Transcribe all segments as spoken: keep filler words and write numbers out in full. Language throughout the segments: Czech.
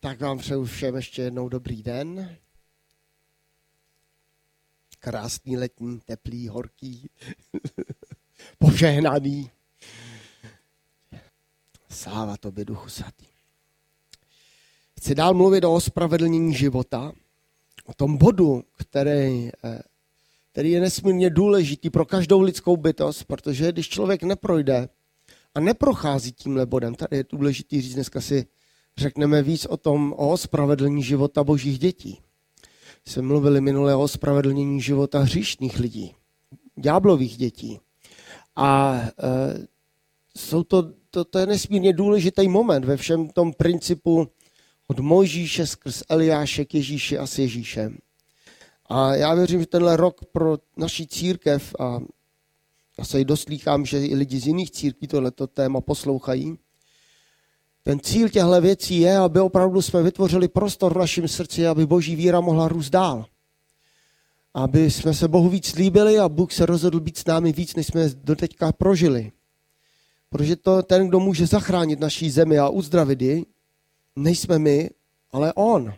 Tak vám přeju všem ještě jednou dobrý den. Krásný letní, teplý, horký, požehnaný. Sláva tobě, Duchu Svatý. Chci dál mluvit o ospravedlnění života, o tom bodu, který, který je nesmírně důležitý pro každou lidskou bytost, protože když člověk neprojde a neprochází tímhle bodem, tady je důležitý říct, dneska si řekneme víc o tom, o ospravedlnění života božích dětí. Jsme mluvili minule o ospravedlnění života hříšných lidí, ďáblových dětí. A e, jsou to, to, to je nesmírně důležitý moment ve všem tom principu od Mojžíše skrz Eliáše k Ježíši a s Ježíšem. A já věřím, že tenhle rok pro naši církev, a já se i doslýchám, že i lidi z jiných církví tohleto téma poslouchají, ten cíl těchto věcí je, aby opravdu jsme vytvořili prostor v našem srdci, aby boží víra mohla růst dál. Aby jsme se Bohu víc líbili a Bůh se rozhodl být s námi víc, než jsme doteďka prožili. Protože to ten, kdo může zachránit naší zemi a uzdravit ji, nejsme my, ale on.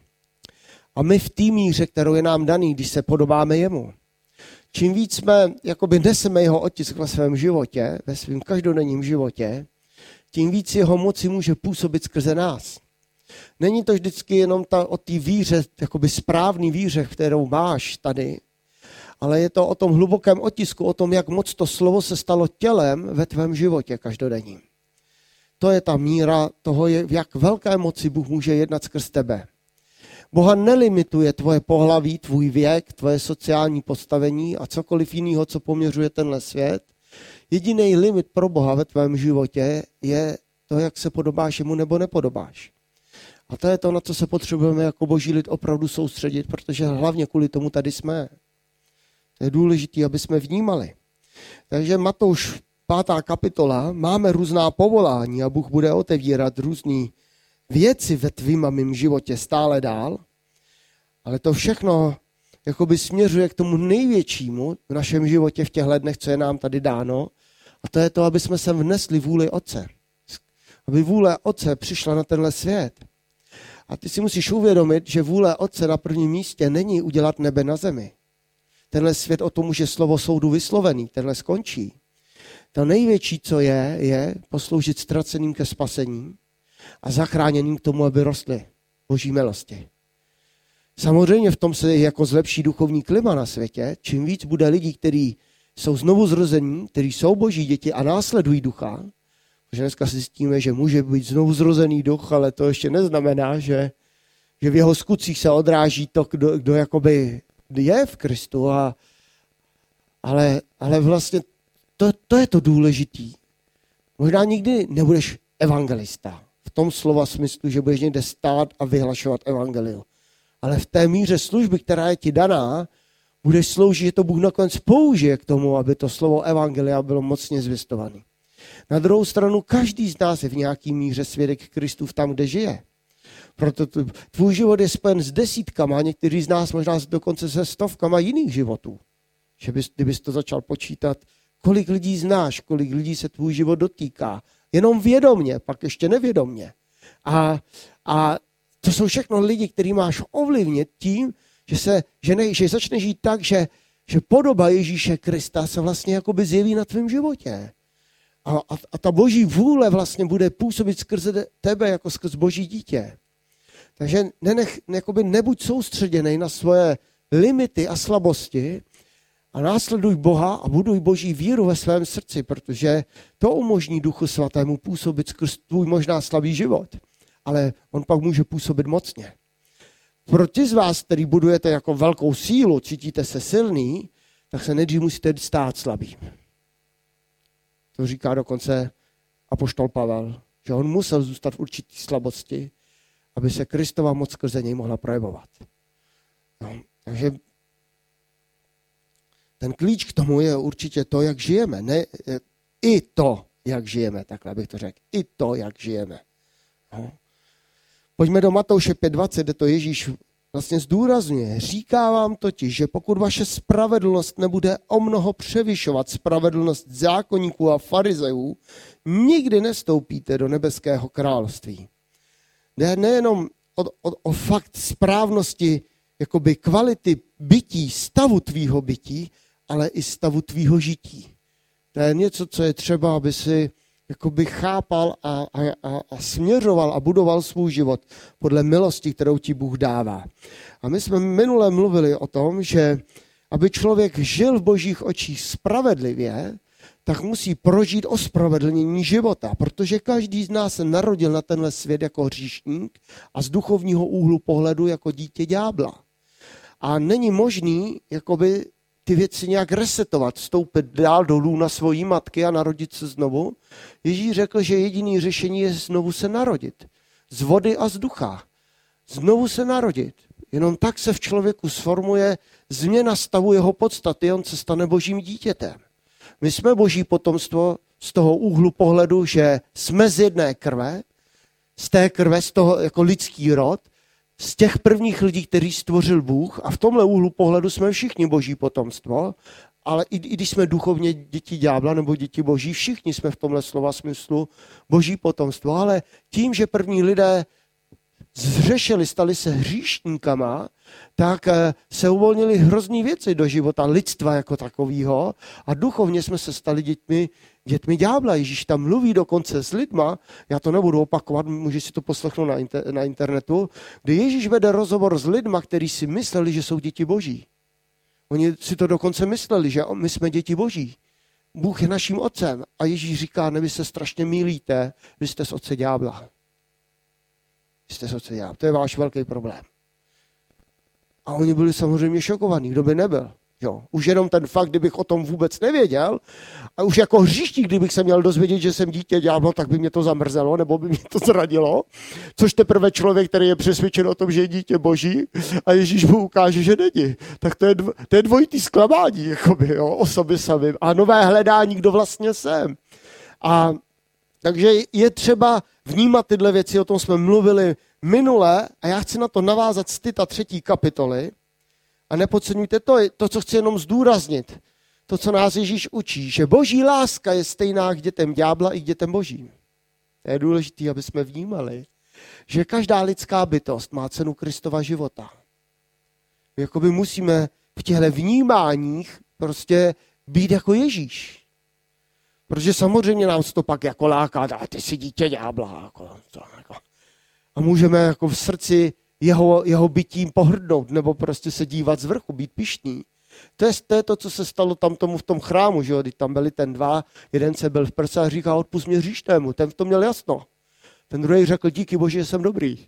A my v té míře, kterou je nám daný, když se podobáme jemu. Čím víc jsme, jakoby neseme jeho otisk ve svém životě, ve svém každodenním životě, tím víc jeho moci může působit skrze nás. Není to vždycky jenom ta, o té víře, jakoby správný víře, kterou máš tady, ale je to o tom hlubokém otisku, o tom, jak moc to slovo se stalo tělem ve tvém životě každodenním. To je ta míra toho, v jak velké moci Bůh může jednat skrz tebe. Boha nelimituje tvoje pohlaví, tvůj věk, tvoje sociální postavení a cokoliv jiného, co poměřuje tenhle svět. Jediný limit pro Boha ve tvém životě je to, jak se podobáš jemu nebo nepodobáš. A to je to, na co se potřebujeme jako boží lid opravdu soustředit, protože hlavně kvůli tomu tady jsme. To je důležité, aby jsme vnímali. Takže Matouš pátá kapitola, máme různá povolání a Bůh bude otevírat různé věci ve tvým a mým životě stále dál, ale to všechno jakoby směřuje k tomu největšímu v našem životě v těchto dnech, co je nám tady dáno, a to je to, aby jsme sem vnesli vůli Otce. Aby vůle Otce přišla na tenhle svět. A ty si musíš uvědomit, že vůle Otce na prvním místě není udělat nebe na zemi. Tenhle svět o tom už je slovo soudu vyslovený, tenhle skončí. To největší, co je, je posloužit ztraceným ke spasení a zachráněným k tomu, aby rostly boží milosti. Samozřejmě v tom se jako zlepší duchovní klima na světě. Čím víc bude lidí, kteří jsou znovu zrození, kteří jsou boží děti a následují ducha, protože dneska si zjistíme, že může být znovu zrozený duch, ale to ještě neznamená, že, že v jeho skutcích se odráží to, kdo, kdo jakoby je v Kristu. A, ale, ale vlastně to, to je to důležitý. Možná nikdy nebudeš evangelista. V tom slova smyslu, že budeš někde stát a vyhlašovat evangelium. Ale v té míře služby, která je ti daná, budeš sloužit, že to Bůh nakonec použije k tomu, aby to slovo evangelia bylo mocně zvěstované. Na druhou stranu, každý z nás je v nějaký míře svědek Kristův tam, kde žije. Proto tvůj život je spojen s desítkama, a někteří z nás možná dokonce se stovkama jiných životů. Že bys, kdybys to začal počítat, kolik lidí znáš, kolik lidí se tvůj život dotýká. Jenom vědomně, pak ještě nevědomně. A, a to jsou všechno lidi, který máš ovlivnit tím, že, se, že, ne, že začneš žít tak, že, že podoba Ježíše Krista se vlastně jakoby zjeví na tvém životě. A, a, a ta boží vůle vlastně bude působit skrze tebe jako skrz boží dítě. Takže nenech, jakoby nebuď soustředěnej na svoje limity a slabosti a následuj Boha a buduj boží víru ve svém srdci, protože to umožní Duchu Svatému působit skrz tvůj možná slabý život. Ale on pak může působit mocně. Pro ty z vás, který budujete jako velkou sílu, cítíte se silný, tak se nejdřív musíte stát slabým. To říká dokonce apoštol Pavel, že on musel zůstat v určitý slabosti, aby se Kristova moc skrze něj mohla projevovat. No, takže ten klíč k tomu je určitě to, jak žijeme. Ne, i to, jak žijeme, takhle bych to řekl. I to, jak žijeme. No. Pojďme do Matouše pět dvacet, kde to Ježíš vlastně zdůrazňuje. Říká vám totiž, že pokud vaše spravedlnost nebude o mnoho převyšovat spravedlnost zákonníků a farizeů, nikdy nestoupíte do nebeského království. Jde nejenom o, o, o fakt správnosti jakoby kvality bytí, stavu tvýho bytí, ale i stavu tvýho žití. To je něco, co je třeba, aby si jakoby chápal a, a, a, a směřoval a budoval svůj život podle milosti, kterou ti Bůh dává. A my jsme minule mluvili o tom, že aby člověk žil v Božích očích spravedlivě, tak musí prožít ospravedlnění života, protože každý z nás se narodil na tenhle svět jako hříšník a z duchovního úhlu pohledu jako dítě ďábla. A není možný jakoby ty věci nějak resetovat, vstoupit dál dolů na svojí matky a narodit se znovu. Ježíš řekl, že jediný řešení je znovu se narodit. Z vody a z ducha. Znovu se narodit. Jenom tak se v člověku sformuje změna stavu jeho podstaty, on se stane Božím dítětem. My jsme Boží potomstvo z toho úhlu pohledu, že jsme z jedné krve, z té krve, z toho jako lidský rod, z těch prvních lidí, který stvořil Bůh, a v tomhle úhlu pohledu jsme všichni Boží potomstvo, ale i, i když jsme duchovně děti ďábla nebo děti Boží, všichni jsme v tomhle slova smyslu Boží potomstvo, ale tím, že první lidé zřešili, stali se hříšníkama, tak se uvolnily hrozný věci do života lidstva jako takového a duchovně jsme se stali dětmi, dětmi ďábla. Ježíš tam mluví dokonce s lidma, já to nebudu opakovat, můžeš si to poslechnout na, inter, na internetu, kdy Ježíš vede rozhovor s lidma, kteří si mysleli, že jsou děti Boží. Oni si to dokonce mysleli, že my jsme děti Boží. Bůh je naším otcem a Ježíš říká, ne, vy se strašně mýlíte, vy jste z otce ďábla. Jste sociální. To je váš velký problém. A oni byli samozřejmě šokovaní, kdo by nebyl. Jo. Už jenom ten fakt, kdybych o tom vůbec nevěděl, a už jako hříšník, kdybych se měl dozvědět, že jsem dítě ďábla, tak by mě to zamrzelo, nebo by mě to zradilo. Což teprve člověk, který je přesvědčen o tom, že je dítě Boží, a Ježíš mu ukáže, že není. Tak to je, dv, to je dvojitý zklamání, jakoby, jo, o sobě samým. A nové hledání, kdo vlastně jsem. A takže je třeba vnímat tyhle věci, o tom jsme mluvili minule a já chci na to navázat z Tita třetí kapitoly a nepodceňujte to, to, co chci jenom zdůraznit, to, co nás Ježíš učí, že Boží láska je stejná k dětem ďábla i k dětem Božím. To je důležité, aby jsme vnímali, že každá lidská bytost má cenu Kristova života. Jakoby musíme v těchto vnímáních prostě být jako Ježíš. Protože samozřejmě nám to pak jako láká, a ty jsi dítě ďábla. Jako, to, jako. A můžeme jako v srdci jeho, jeho bytím pohrdnout, nebo prostě se dívat z vrchu, být pyšný. To je, to je to, co se stalo tam tomu v tom chrámu, že jo, když tam byli ten dva, jeden se byl v prse a říká, odpusť mě hříšnému, ten v tom měl jasno. Ten druhý řekl, díky Bože, že jsem dobrý.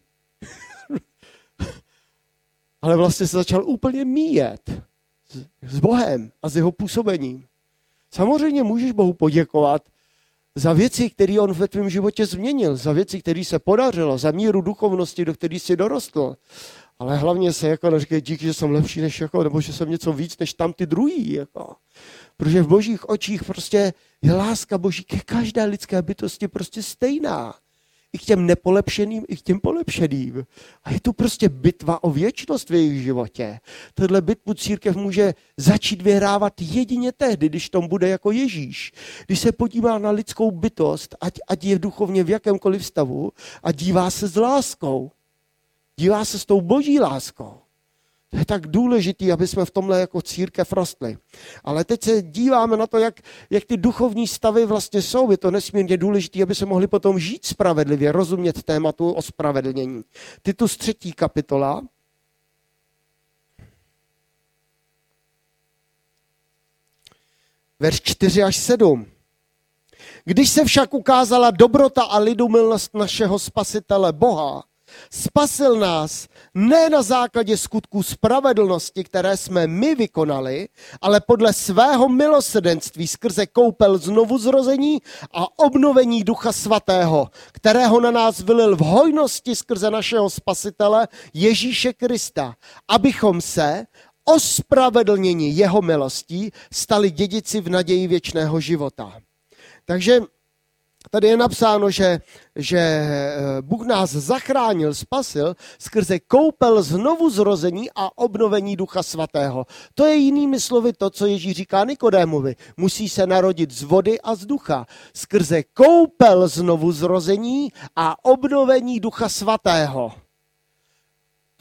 Ale vlastně se začal úplně míjet s, s Bohem a s jeho působením. Samozřejmě můžeš Bohu poděkovat za věci, které on ve tvém životě změnil, za věci, které se podařilo, za míru duchovnosti, do které jsi dorostl. Ale hlavně se jako neříkej díky, že jsem lepší než jako, nebo že jsem něco víc než tam ty druhý. Jako. Protože v Božích očích prostě je láska Boží ke každé lidské bytosti prostě stejná. I k těm nepolepšeným, i k těm polepšeným. A je tu prostě bitva o věčnost v jejich životě. Tohle bitvu církev může začít vyhrávat jedině tehdy, když tom bude jako Ježíš. Když se podívá na lidskou bytost, ať, ať je duchovně v jakémkoliv stavu, a dívá se s láskou. Dívá se s tou Boží láskou. To je tak důležitý, aby jsme v tomhle jako církev rostli. Ale teď se díváme na to, jak, jak ty duchovní stavy vlastně jsou. Je to nesmírně důležité, aby se mohli potom žít spravedlivě, rozumět tématu ospravedlnění. Titus třetí kapitola. Verš čtyři až sedm. Když se však ukázala dobrota a lidumilnost našeho spasitele Boha, spasil nás ne na základě skutků spravedlnosti, které jsme my vykonali, ale podle svého milosrdenství skrze koupel znovuzrození a obnovení Ducha Svatého, kterého na nás vylil v hojnosti skrze našeho spasitele Ježíše Krista, abychom se ospravedlněni jeho milostí stali dědici v naději věčného života. Takže tady je napsáno, že, že Bůh nás zachránil, spasil skrze koupel znovuzrození a obnovení Ducha Svatého. To je jinými slovy to, co Ježíš říká Nikodémovi. Musí se narodit z vody a z ducha. Skrze koupel znovuzrození a obnovení Ducha Svatého.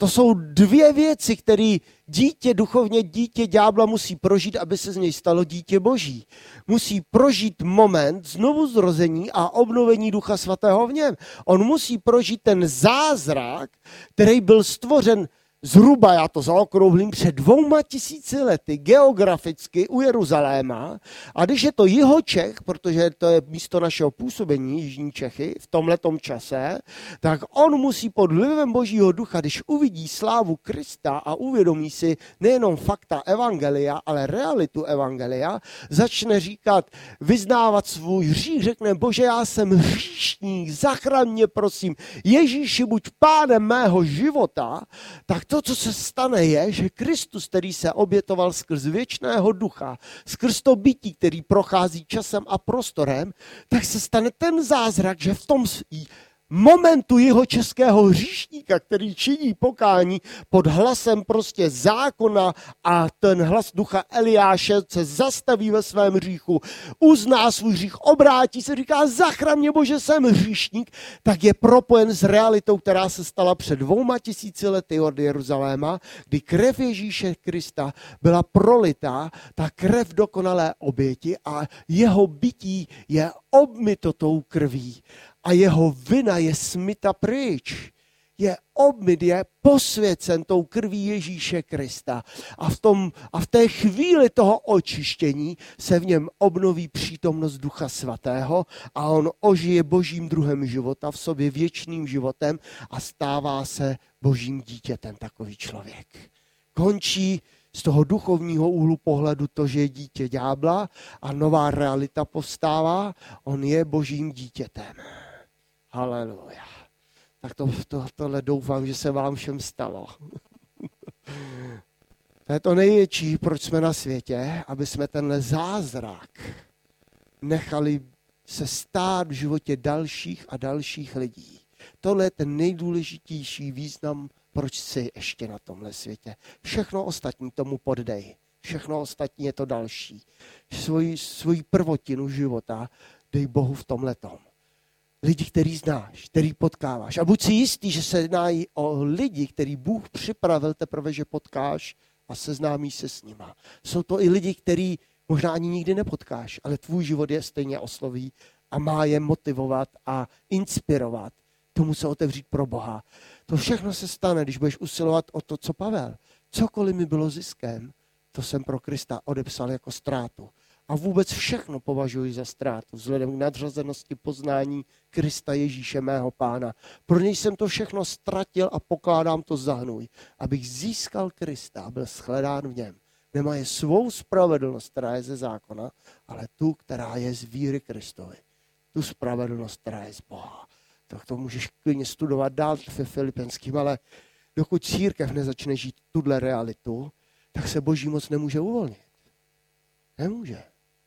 To jsou dvě věci, které dítě, duchovně dítě ďábla musí prožít, aby se z něj stalo dítě Boží. Musí prožít moment znovu zrození a obnovení Ducha Svatého v něm. On musí prožít ten zázrak, který byl stvořen zhruba, já to zaokrouhlím, před dvouma tisíci lety geograficky u Jeruzaléma. A když je to Jihočech, protože to je místo našeho působení, Jižní Čechy, v tomhletom čase, tak on musí pod vlivem Božího ducha, když uvidí slávu Krista a uvědomí si nejenom fakta evangelia, ale realitu evangelia, začne říkat, vyznávat svůj hřích, řekne, Bože, já jsem hříšník, zachraň mě, prosím, Ježíši, buď pánem mého života, tak to, co se stane, je, že Kristus, který se obětoval skrz věčného ducha, skrz to bytí, který prochází časem a prostorem, tak se stane ten zázrak, že v tom momentu jeho českého hříšníka, který činí pokání pod hlasem prostě zákona a ten hlas ducha Eliáše se zastaví ve svém hříchu, uzná svůj hřích, obrátí se, říká, zachraň mě, Bože, jsem hříšník, tak je propojen s realitou, která se stala před dvouma tisíci lety od Jeruzaléma, kdy krev Ježíše Krista byla prolitá, ta krev dokonalé oběti a jeho bytí je obmyto tou krví. A jeho vina je smyta pryč. Je obmyt, je posvěcen tou krví Ježíše Krista. A v, tom, a v té chvíli toho očištění se v něm obnoví přítomnost Ducha Svatého a on ožije Božím druhem života, v sobě věčným životem a stává se Božím dítětem takový člověk. Končí z toho duchovního úhlu pohledu to, že je dítě ďábla a nová realita povstává, on je Božím dítětem. Haleluja. Tak to, to, tohle doufám, že se vám všem stalo. To je to největší, proč jsme na světě, aby jsme tenhle zázrak nechali se stát v životě dalších a dalších lidí. Tohle je ten nejdůležitější význam, proč jsi ještě na tomhle světě. Všechno ostatní tomu poddej. Všechno ostatní je to další. Svoji, svoji prvotinu života dej Bohu v tomhletom. Lidi, který znáš, který potkáváš. A buď si jistý, že se jedná o lidi, který Bůh připravil teprve, že potkáš a seznámíš se s nima. Jsou to i lidi, který možná ani nikdy nepotkáš, ale tvůj život je stejně osloví a má je motivovat a inspirovat. Tomu se otevřít pro Boha. To všechno se stane, když budeš usilovat o to, co Pavel. Cokoliv mi bylo ziskem, to jsem pro Krista odepsal jako ztrátu. A vůbec všechno považuji za ztrátu, vzhledem k nadřazenosti poznání Krista Ježíše, mého Pána. Pro něj jsem to všechno ztratil a pokládám to za hnůj, abych získal Krista a byl shledán v něm. Nemaje svou spravedlnost, která je ze zákona, ale tu, která je z víry Kristovi. Tu spravedlnost, která je z Boha. Tak to můžeš klidně studovat dál ve Filipenským, ale dokud církev nezačne žít tuhle realitu, tak se Boží moc nemůže uvolnit. Nemůže.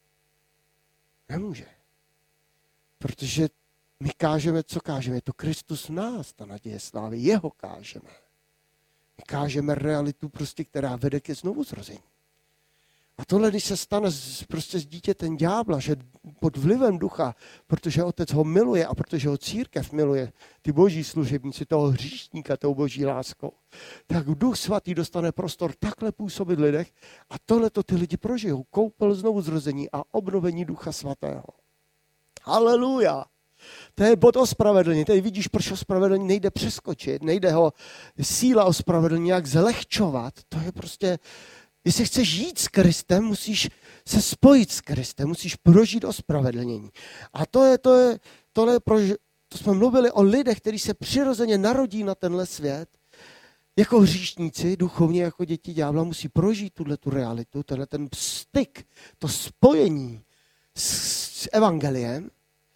Nemůže. Protože my kážeme, co kážeme. Je to Kristus v nás, ta naděje slávy. Jeho kážeme. My kážeme realitu, prostě, která vede ke znovuzrození. A tohle, když se stane z, prostě z dítětem ďábla, že pod vlivem ducha, protože otec ho miluje a protože ho církev miluje, ty boží služebníci, toho hříšníka, tou boží láskou, tak duch svatý dostane prostor takhle působit v lidech a tohle to ty lidi prožijou. Koupel znovuzrození a obnovení ducha svatého. Haleluja! To je bod ospravedlnění. Tady vidíš, proč ospravedlnění nejde přeskočit, nejde ho síla ospravedlnění jak zlehčovat. To je prostě... Jestli chceš žít s Kristem, musíš se spojit s Kristem, musíš prožít ospravedlnění. A to je, to je, tohle je prož... to jsme mluvili o lidech, kteří se přirozeně narodí na tenhle svět. Jako hříšníci, duchovně jako děti ďábla, musí prožít tuhle tu realitu, tenhle ten styk, to spojení s, s evangeliem.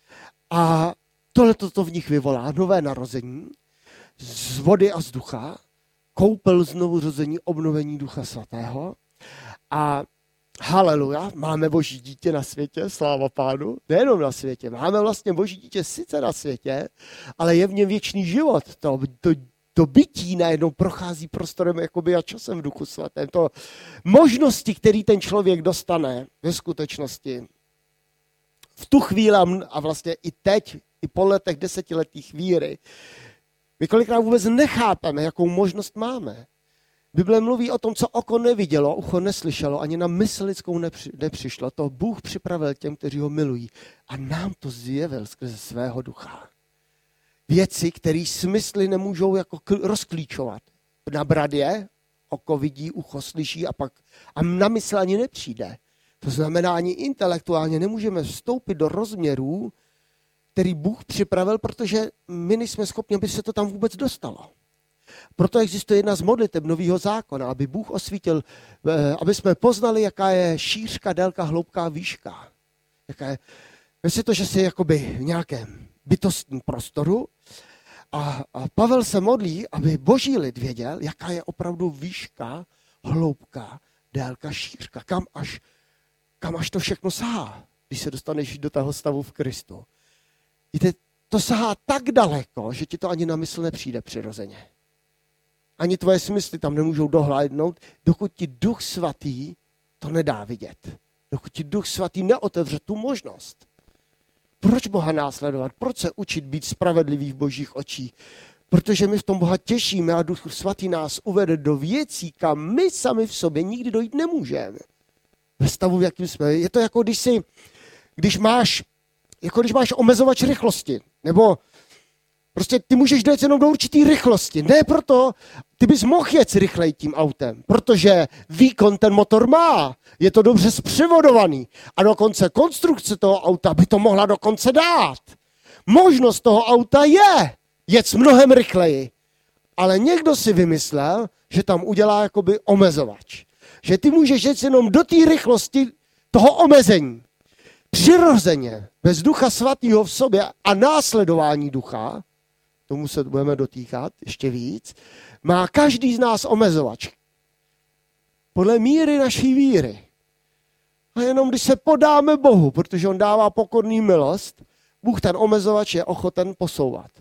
A tohle to v nich vyvolá nové narození z vody a z ducha, koupel znovuzrození, obnovení Ducha Svatého. A haleluja, máme Boží dítě na světě, sláva Pánu, nejenom na světě, máme vlastně Boží dítě sice na světě, ale je v něm věčný život. To, to, to bytí najednou prochází prostorem jakoby a časem v Duchu Svatém. To možnosti, který ten člověk dostane ve skutečnosti, v tu chvíli a vlastně i teď, i po letech desetiletých víry, My kolikrát vůbec nechápeme, jakou možnost máme. Bible mluví o tom, co oko nevidělo, ucho neslyšelo, ani na mysl lidskou nepři, nepřišlo. To Bůh připravil těm, kteří ho milují. A nám to zjevil skrze svého ducha. Věci, které smysly nemůžou jako kl- rozklíčovat. Nabrat je, oko vidí, ucho slyší a pak a na mysl ani nepřijde. To znamená, ani intelektuálně nemůžeme vstoupit do rozměrů, který Bůh připravil, protože my nejsme schopni, aby se to tam vůbec dostalo. Proto existuje jedna z modliteb Nového zákona, aby Bůh osvítil, aby jsme poznali, jaká je šířka, délka, hloubka, výška. Jaká je, myslím to, že jsi jakoby v nějakém bytostním prostoru a, a Pavel se modlí, aby boží lid věděl, jaká je opravdu výška, hloubka, délka, šířka, kam až, kam až to všechno sahá, když se dostaneš do toho stavu v Kristu. Víte, to sahá tak daleko, že ti to ani na mysl nepřijde přirozeně. Ani tvoje smysly tam nemůžou dohlédnout, dokud ti Duch Svatý to nedá vidět. Dokud ti Duch Svatý neotevře tu možnost. Proč Boha následovat? Proč se učit být spravedlivý v božích očích? Protože my v tom Boha těšíme a Duch Svatý nás uvede do věcí, kam my sami v sobě nikdy dojít nemůžeme. Ve stavu, v jakým jsme. Je to jako když si, když máš, jako když máš omezovač rychlosti, nebo prostě ty můžeš jít jenom do určitý rychlosti. Ne proto, ty bys mohl jet rychleji tím autem, protože výkon ten motor má. Je to dobře zpřevodovaný. A dokonce konstrukce toho auta by to mohla dokonce dát. Možnost toho auta je jet mnohem rychleji. Ale někdo si vymyslel, že tam udělá jakoby omezovač. Že ty můžeš jet jenom do té rychlosti toho omezení. Přirozeně, bez Ducha Svatého v sobě a následování ducha, tomu se budeme dotýkat ještě víc, má každý z nás omezovač. Podle míry naší víry. A jenom když se podáme Bohu, protože on dává pokorný milost, Bůh ten omezovač je ochoten posouvat.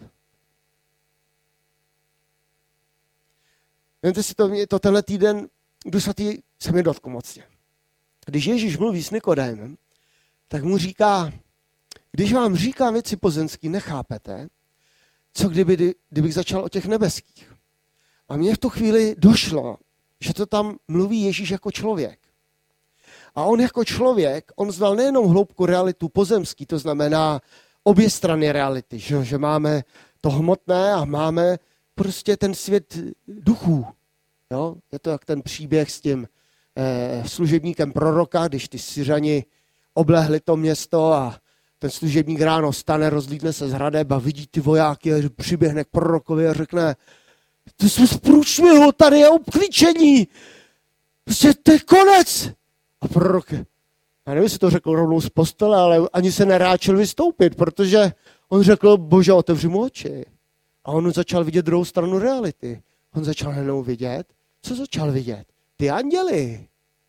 Víte si to, to tenhle týden, Duch Svatý se mi dotkl mocně. Když Ježíš mluví s Nikodémem, tak mu říká, když vám říkám věci pozemský, nechápete, co kdyby, kdybych začal o těch nebeských. A mně v tu chvíli došlo, že to tam mluví Ježíš jako člověk. A on jako člověk, on znal nejenom hloubku realitu pozemský, to znamená obě strany reality, že, že máme to hmotné a máme prostě ten svět duchů. Jo? Je to jak ten příběh s tím eh, služebníkem proroka, když ty Syřani oblehli to město a ten služebník ráno stane, rozlídne se z hradeb a vidí ty vojáky a přiběhne k prorokovi a řekne, to jsme z průšvihu, tady je obklíčení, prostě to je konec. A prorok, já nevím, jestli to řekl rovnou z postele, ale ani se neráčil vystoupit, protože on řekl, Bože, otevři mu oči. A on začal vidět druhou stranu reality. On začal jenom vidět, co začal vidět? Ty anděli.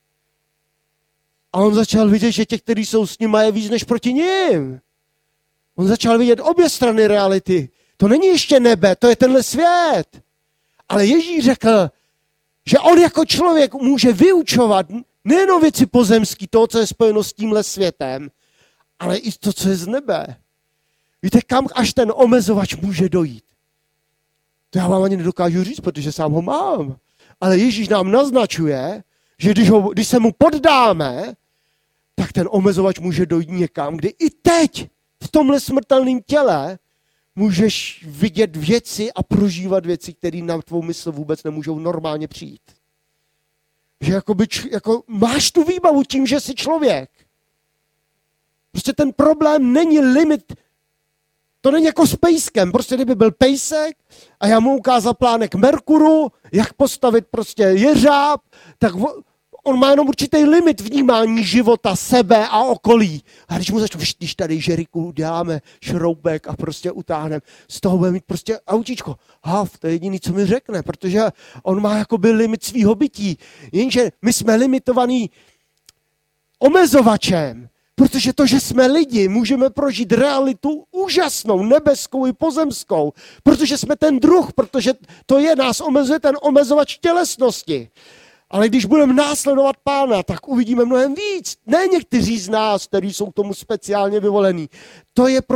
A on začal vidět, že těch, kteří jsou s ním, je víc než proti ním. On začal vidět obě strany reality. To není ještě nebe, to je tenhle svět. Ale Ježíš řekl, že on jako člověk může vyučovat nejenom věci pozemský, toho, co je spojeno s tímhle světem, ale i to, co je z nebe. Víte, kam až ten omezovač může dojít? To já vám ani nedokážu říct, protože sám ho mám. Ale Ježíš nám naznačuje, že když, ho, když se mu poddáme, tak ten omezovač může dojít někam, kdy i teď v tomhle smrtelném těle můžeš vidět věci a prožívat věci, které na tvou mysl vůbec nemůžou normálně přijít. Že jakoby, jako máš tu výbavu tím, že jsi člověk. Prostě ten problém není limit. To není jako s pejskem. Prostě kdyby byl pejsek a já mu ukázal plánek Merkuru, jak postavit prostě jeřáb, tak on má jenom určitý limit vnímání života, sebe a okolí. A když mu začnu, když tady žeriku děláme šroubek a prostě utáhneme, z toho bude mít prostě autíčko. Hav, to je jediný, co mi řekne, protože on má jakoby limit svýho bytí. Jenže my jsme limitovaní omezovačem, protože to, že jsme lidi, můžeme prožít realitu úžasnou, nebeskou i pozemskou, protože jsme ten druh, protože to je, nás omezuje ten omezovač tělesnosti. Ale když budeme následovat Pána, tak uvidíme mnohem víc. Ne někteří z nás, kteří jsou k tomu speciálně vyvolení. To je pro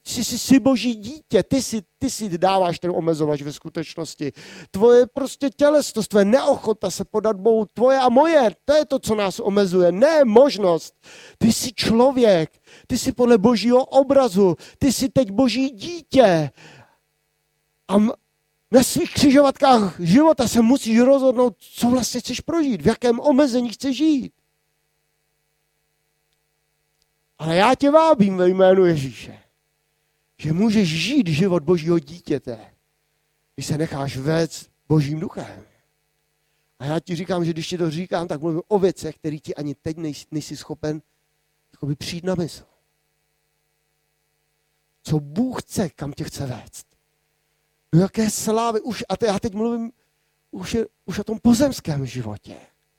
Jsi, jsi, jsi boží dítě, ty si, ty si dáváš ten omezovač ve skutečnosti. Tvoje prostě tělesnost, tvoje neochota se podat Bohu, tvoje a moje, to je to, co nás omezuje, ne možnost. Ty jsi člověk, ty jsi podle božího obrazu, ty jsi teď boží dítě. A na svých křižovatkách života se musíš rozhodnout, co vlastně chceš prožít, v jakém omezení chceš žít. Ale já tě vábím ve jménu Ježíše, že můžeš žít život božího dítěte, když se necháš vést božím duchem. A já ti říkám, že když ti to říkám, tak mluvím o věcech, které ti ani teď nejsi, nejsi schopen jakoby přijít na mysl. Co Bůh chce, kam tě chce vést. Do jaké slávy. Už, a te, já teď mluvím už, je, už o tom pozemském životě.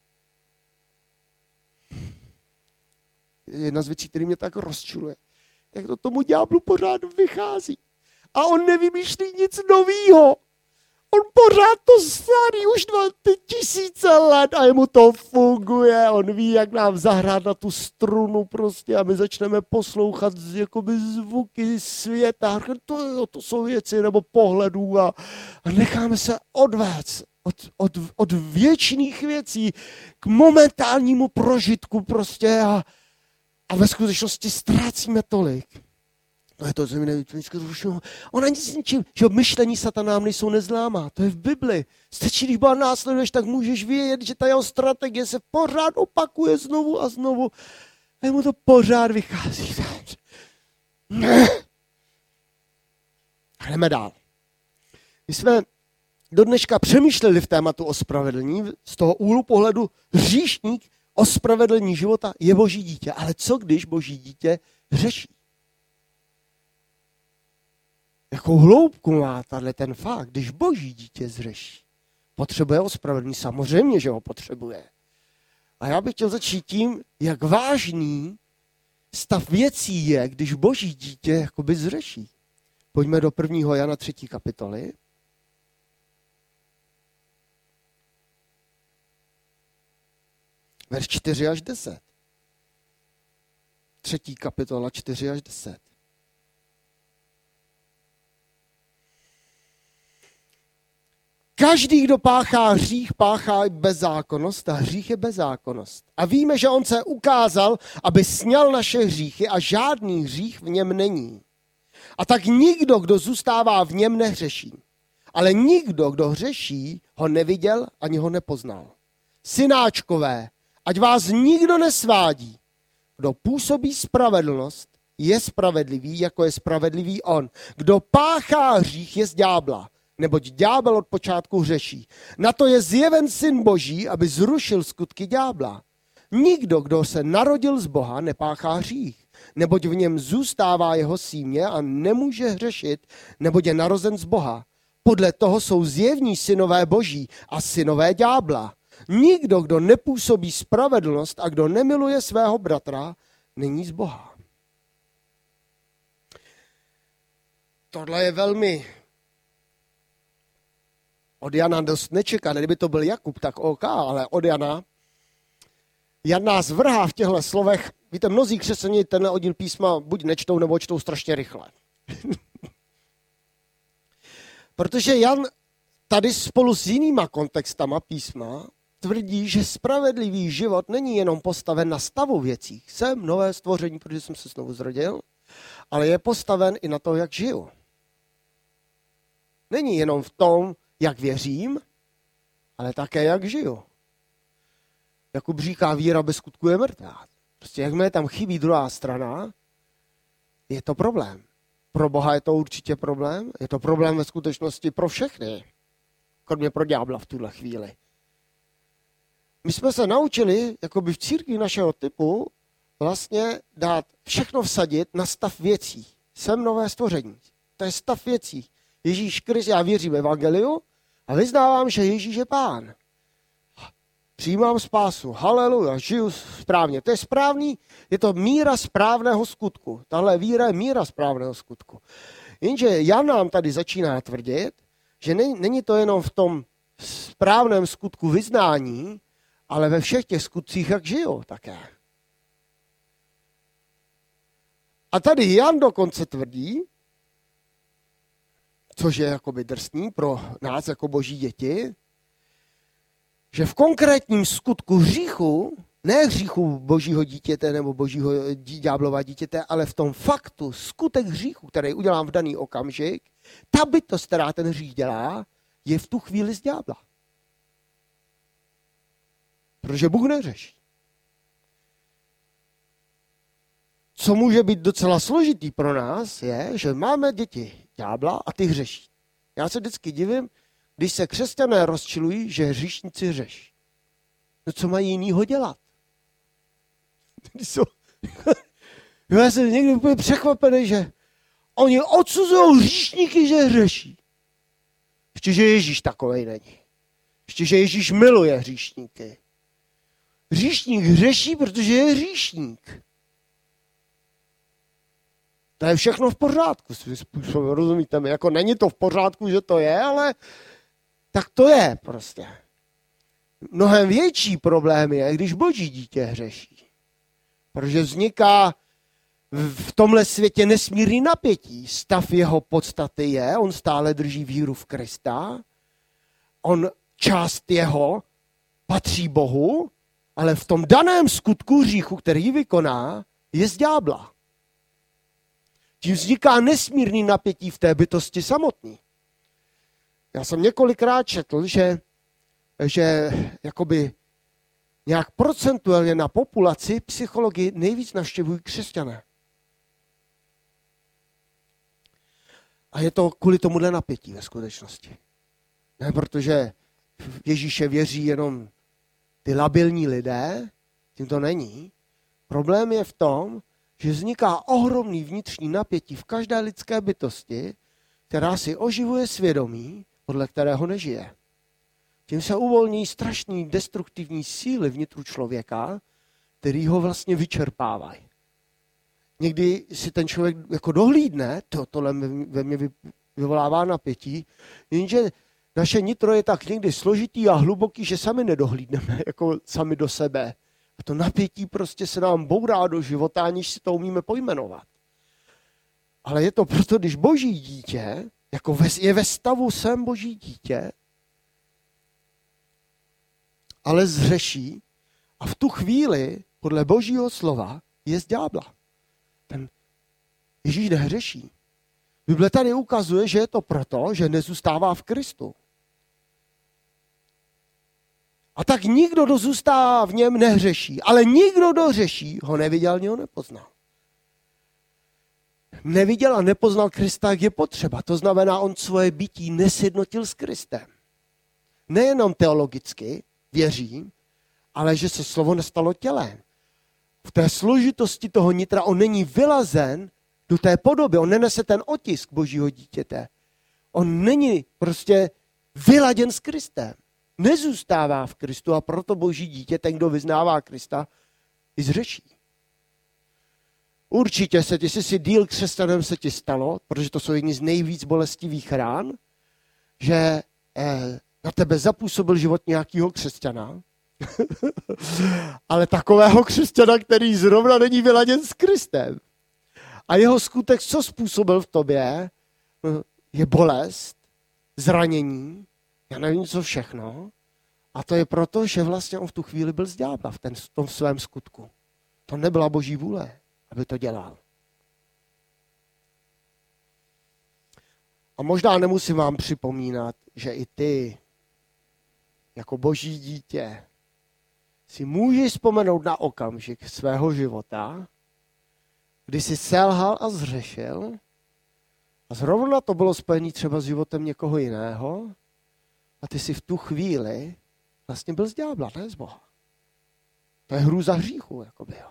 Jedna z věcí, který mě tak rozčuluje, jak to tomu ďáblu pořád vychází. A on nevymýšlí nic novýho. On pořád to starý už dva tisíce let a jemu to funguje. On ví, jak nám zahrát na tu strunu prostě a my začneme poslouchat jakoby zvuky světa. To, to jsou věci nebo pohledů a, a necháme se odvést od, od, od věčných věcí k momentálnímu prožitku prostě a, a ve skutečnosti ztrácíme tolik. To je to, co mi nejvíc rušilo. Ona nic ničím, že myšlení satanám nejsou neznámá. To je v Bibli. Stačí, když Boha následuješ, tak můžeš vědět, že ta jeho strategie se pořád opakuje znovu a znovu. A mu to pořád vychází. Jdeme dál. My jsme do dneška přemýšleli v tématu ospravedlnění z toho úhlu pohledu hříšník ospravedlnění života je boží dítě. Ale co když boží dítě hřeší? Jakou hloubku má tahle ten fakt, když boží dítě zřeší? Potřebuje ospravedlnění? Samozřejmě, že ho potřebuje. A já bych chtěl začít tím, jak vážný stav věcí je, když boží dítě jakoby zřeší. Pojďme do prvního Jana třetí kapitoly. Verš čtyři až deset. Třetí kapitola čtyři až deset. Každý, kdo páchá hřích, páchá i bezzákonnost a hřích je bezzákonnost. A víme, že on se ukázal, aby sňal naše hříchy a žádný hřích v něm není. A tak nikdo, kdo zůstává v něm, nehřeší. Ale nikdo, kdo hřeší, ho neviděl ani ho nepoznal. Synáčkové, ať vás nikdo nesvádí. Kdo působí spravedlnost, je spravedlivý, jako je spravedlivý on. Kdo páchá hřích, je z ďábla. Neboť ďábel od počátku hřeší. Na to je zjeven syn Boží, aby zrušil skutky ďábla. Nikdo, kdo se narodil z Boha, nepáchá hřích, neboť v něm zůstává jeho símě a nemůže hřešit, neboť je narozen z Boha. Podle toho jsou zjevní synové Boží a synové ďábla. Nikdo, kdo nepůsobí spravedlnost a kdo nemiluje svého bratra, není z Boha. Tohle je velmi od Jana dost nečekané. Kdyby to byl Jakub, tak OK, ale od Jana. Jan nás vrhá v těchto slovech. Víte, mnozí křesťané tenhle oddíl písma buď nečtou, nebo čtou strašně rychle. Protože Jan tady spolu s jinýma kontextama písma tvrdí, že spravedlivý život není jenom postaven na stavu věcí. Jsem nové stvoření, protože jsem se znovu zrodil, ale je postaven i na to, jak žiju. Není jenom v tom, jak věřím, ale také jak žiju. Jakub říká, víra bez skutku je mrtvá. Prostě jakmile tam chybí druhá strana, je to problém. Pro Boha je to určitě problém, je to problém ve skutečnosti pro všechny, kromě pro ďábla v tuhle chvíli. My jsme se naučili, jakoby v církvi našeho typu, vlastně dát všechno vsadit na stav věcí. Jsem nové stvoření. To je stav věcí. Ježíš Kristus, já věřím v evangeliu a vyznávám, že Ježíš je pán. Přijímám spásu, haleluja, žiju správně. To je správný, je to míra správného skutku. Tahle víra je míra správného skutku. Jenže Jan nám tady začíná tvrdit, že není to jenom v tom správném skutku vyznání, ale ve všech těch skutcích, jak žijou také. A tady Jan dokonce tvrdí, což je jakoby drsný pro nás jako boží děti, že v konkrétním skutku hříchu, ne hříchu božího dítěte nebo božího ďáblova dítěte, ale v tom faktu, skutek hříchu, který udělám v daný okamžik, ta bytost, která ten hřích dělá, je v tu chvíli z ďábla. Protože Bůh neřeší. Co může být docela složitý pro nás, je, že máme děti ďábla a ty hřeší. Já se vždycky divím, když se křesťané rozčilují, že hříšníci hřeší. No co mají jinýho dělat? Já jsem někdy úplně překvapený, že oni odsuzují hříšníky, že hřeší. Ještě, že Ježíš takovej není. Ještě, že Ježíš miluje hříšníky. Hříšník hřeší, protože je hříšník. To je všechno v pořádku, svým způsobem, rozumíte mi? Jako není to v pořádku, že to je, ale tak to je prostě. Mnohem větší problém je, když boží dítě hřeší. Protože vzniká v tomhle světě nesmírný napětí. Stav jeho podstaty je, on stále drží víru v Krista, on část jeho patří Bohu, ale v tom daném skutku hříchu, který vykoná, je z ďábla. Tím vzniká nesmírný napětí v té bytosti samotný. Já jsem několikrát četl, že, že jakoby nějak procentuálně na populaci psychologii nejvíc navštěvují křesťané. A je to kvůli tomuhle napětí ve skutečnosti. Ne protože v Ježíše věří jenom ty labilní lidé, tím to není. Problém je v tom, že vzniká ohromný vnitřní napětí v každé lidské bytosti, která si oživuje svědomí, podle kterého nežije. Tím se uvolní strašný destruktivní síly vnitru člověka, který ho vlastně vyčerpávají. Někdy si ten člověk jako dohlídne, to, tohle ve mně vyvolává napětí, jenže naše nitro je tak někdy složitý a hluboký, že sami nedohlídneme jako sami do sebe. A to napětí prostě se nám bourá do života, aniž si to umíme pojmenovat. Ale je to proto, když boží dítě, jako ve, je ve stavu jsem boží dítě, ale zhřeší a v tu chvíli, podle božího slova, je z ďábla. Ten Ježíš nehřeší. Bible tady ukazuje, že je to proto, že nezůstává v Kristu. A tak nikdo, kdo zůstává v něm, nehřeší. Ale nikdo, kdo hřeší, ho neviděl, ani ho nepoznal. Neviděl a nepoznal Krista, jak je potřeba. To znamená, on svoje bytí nesjednotil s Kristem. Nejenom teologicky, věřím, ale že se slovo nestalo tělem. V té složitosti toho nitra on není vylazen do té podoby, on nenese ten otisk božího dítěte. On není prostě vyladěn s Kristem. Nezůstává v Kristu a proto boží dítě, ten, kdo vyznává Krista, i zřeší. Určitě se ti, jestli si díl křesťanem se ti stalo, protože to jsou jedni z nejvíc bolestivých rán, že eh, na tebe zapůsobil život nějakého křesťana, ale takového křesťana, který zrovna není vyladěn s Kristem. A jeho skutek, co způsobil v tobě, je bolest, zranění, já nevím, co všechno. A to je proto, že vlastně on v tu chvíli byl z ďábla v, ten, v tom svém skutku. To nebyla boží vůle, aby to dělal. A možná nemusím vám připomínat, že i ty, jako boží dítě, si můžeš vzpomenout na okamžik svého života, kdy jsi selhal a zřešil a zrovna to bylo spojené třeba s životem někoho jiného a ty si v tu chvíli vlastně byl z ďábla, ne z Boha. To je hrůza hříchu, jakoby, jo.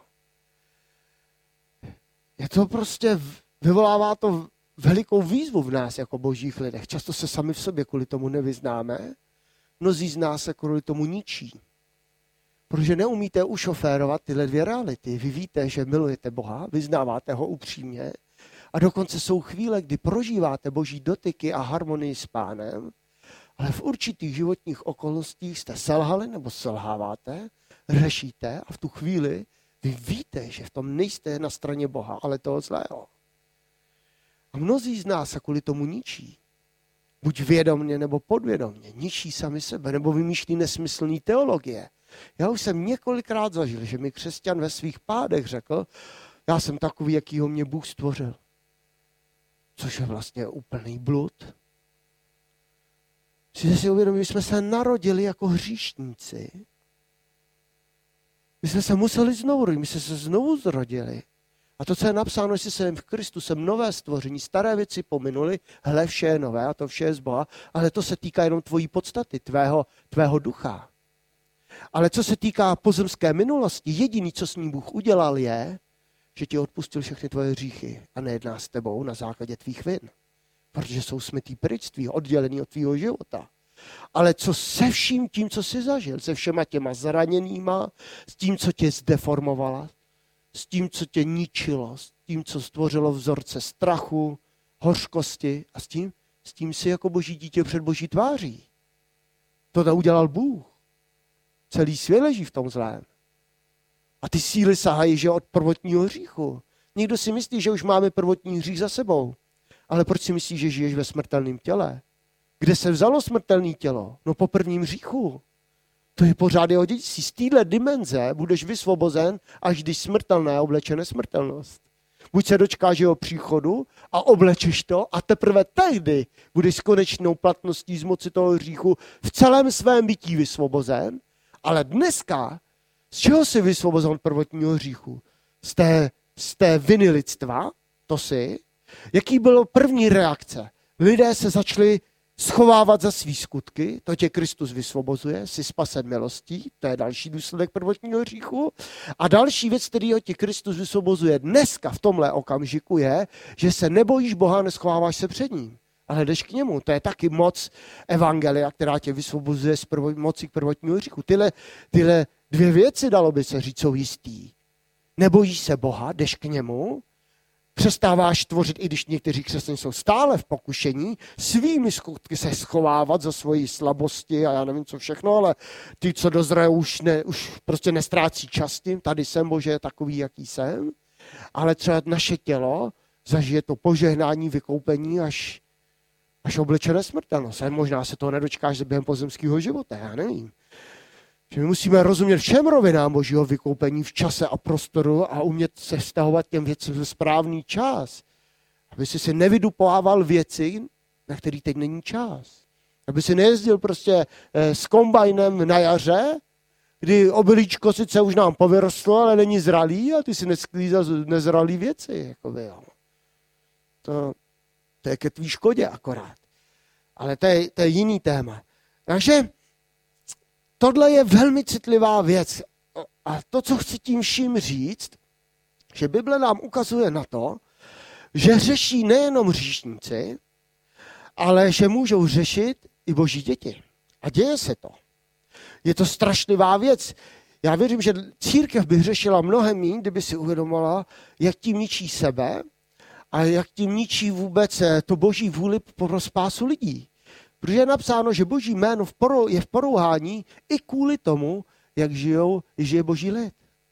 Je to prostě, vyvolává to velikou výzvu v nás jako božích lidech. Často se sami v sobě kvůli tomu nevyznáme, mnozí z nás se kvůli tomu ničí. Protože neumíte ušoférovat tyhle dvě reality. Vy víte, že milujete Boha, vyznáváte ho upřímně a dokonce jsou chvíle, kdy prožíváte boží dotyky a harmonii s Pánem, ale v určitých životních okolnostích jste selhali nebo selháváte, řešíte a v tu chvíli vy víte, že v tom nejste na straně Boha, ale toho zlého. A mnozí z nás se kvůli tomu ničí. buď vědomně nebo podvědomně, ničí sami sebe, nebo vymýšlí nesmyslný teologie. Já už jsem několikrát zažil, že mi křesťan ve svých pádech řekl, já jsem takový, jakýho mě Bůh stvořil. Což je vlastně úplný blud. Musíte si uvědomit, že jsme se narodili jako hříšníci. My jsme se museli znovu rodit, my jsme se znovu zrodili. A to, co je napsáno, že jsem v Kristu, jsem nové stvoření, staré věci pominuly, hle, vše je nové a to vše je z Boha, ale to se týká jenom tvojí podstaty, tvého, tvého ducha. Ale co se týká pozemské minulosti, jediný, co s ním Bůh udělal, je, že ti odpustil všechny tvoje hříchy a nejedná s tebou na základě tvých vin. Protože jsou smytý pryč z tvýho, oddělený od tvýho života. Ale co se vším tím, co jsi zažil, se všema těma zraněnýma, s tím, co tě zdeformovala, s tím, co tě ničilo, s tím, co stvořilo vzorce strachu, hořkosti a s tím, s tím si jako boží dítě před boží tváří. To neudělal Bůh. Celý svět leží v tom zlém. A ty síly sahají, že od prvotního hříchu. Někdo si myslí, že už máme prvotní hřích za sebou. Ale proč si myslíš, že žiješ ve smrtelném těle? Kde se vzalo smrtelné tělo? No po prvním hříchu. To je pořád jeho dědictví. Z téhle dimenze budeš vysvobozen, až když smrtelné obleče nesmrtelnost. Buď se dočkáš jeho příchodu a oblečeš to a teprve tehdy budeš s konečnou platností z moci toho hříchu v celém svém bytí vysvobozen. Ale dneska, z čeho jsi vysvobozen od prvotního hříchu? Z té, z té viny lidstva, to si. Jaký bylo první reakce? Lidé se začali schovávat za svý skutky, to tě Kristus vysvobozuje, jsi spasen milostí, to je další důsledek prvotního hříchu. A další věc, kterýho tě Kristus vysvobozuje dneska v tomhle okamžiku je, že se nebojíš Boha, neschováváš se před ním, ale jdeš k němu. To je taky moc evangelia, která tě vysvobozuje z prvo, moci k prvotního hříchu. Tyhle, tyhle dvě věci, dalo by se říct, jsou jistý. Nebojíš se Boha, jdeš k němu, přestáváš tvořit, i když někteří křesťané jsou stále v pokušení, svými skutky se schovávat za svoji slabosti a já nevím co všechno, ale ty, co dozrají, už, ne, už prostě nestrácí čas tím, tady jsem, Bože, takový, jaký jsem, ale třeba naše tělo zažije to požehnání, vykoupení až, až oblečené smrtelnost. A možná se toho nedočkáš během pozemského života, já nevím. Že my musíme rozumět všem rovinám božího vykoupení v čase a prostoru a umět se vztahovat těm věcem ve správný čas. Aby si si nevydupovával věci, na který teď není čas. Aby si nejezdil prostě s kombajnem na jaře, kdy obilíčko sice už nám povyrostlo, ale není zralý a ty si nesklízel nezralý věci. Jakoby, jo. To, to je ke tvý škodě akorát. Ale to je, to je jiný téma. Takže tohle je velmi citlivá věc. A to, co chci tím vším říct, že Bible nám ukazuje na to, že řeší nejenom hříšníci, ale že můžou řešit i boží děti. A děje se to. Je to strašlivá věc. Já věřím, že církev by řešila mnohem méně, kdyby si uvědomila, jak tím ničí sebe a jak tím ničí vůbec to boží vůli pro spásu lidí. Protože je napsáno, že boží jméno je v porouhání i kvůli tomu, jak žijou, žije boží lid.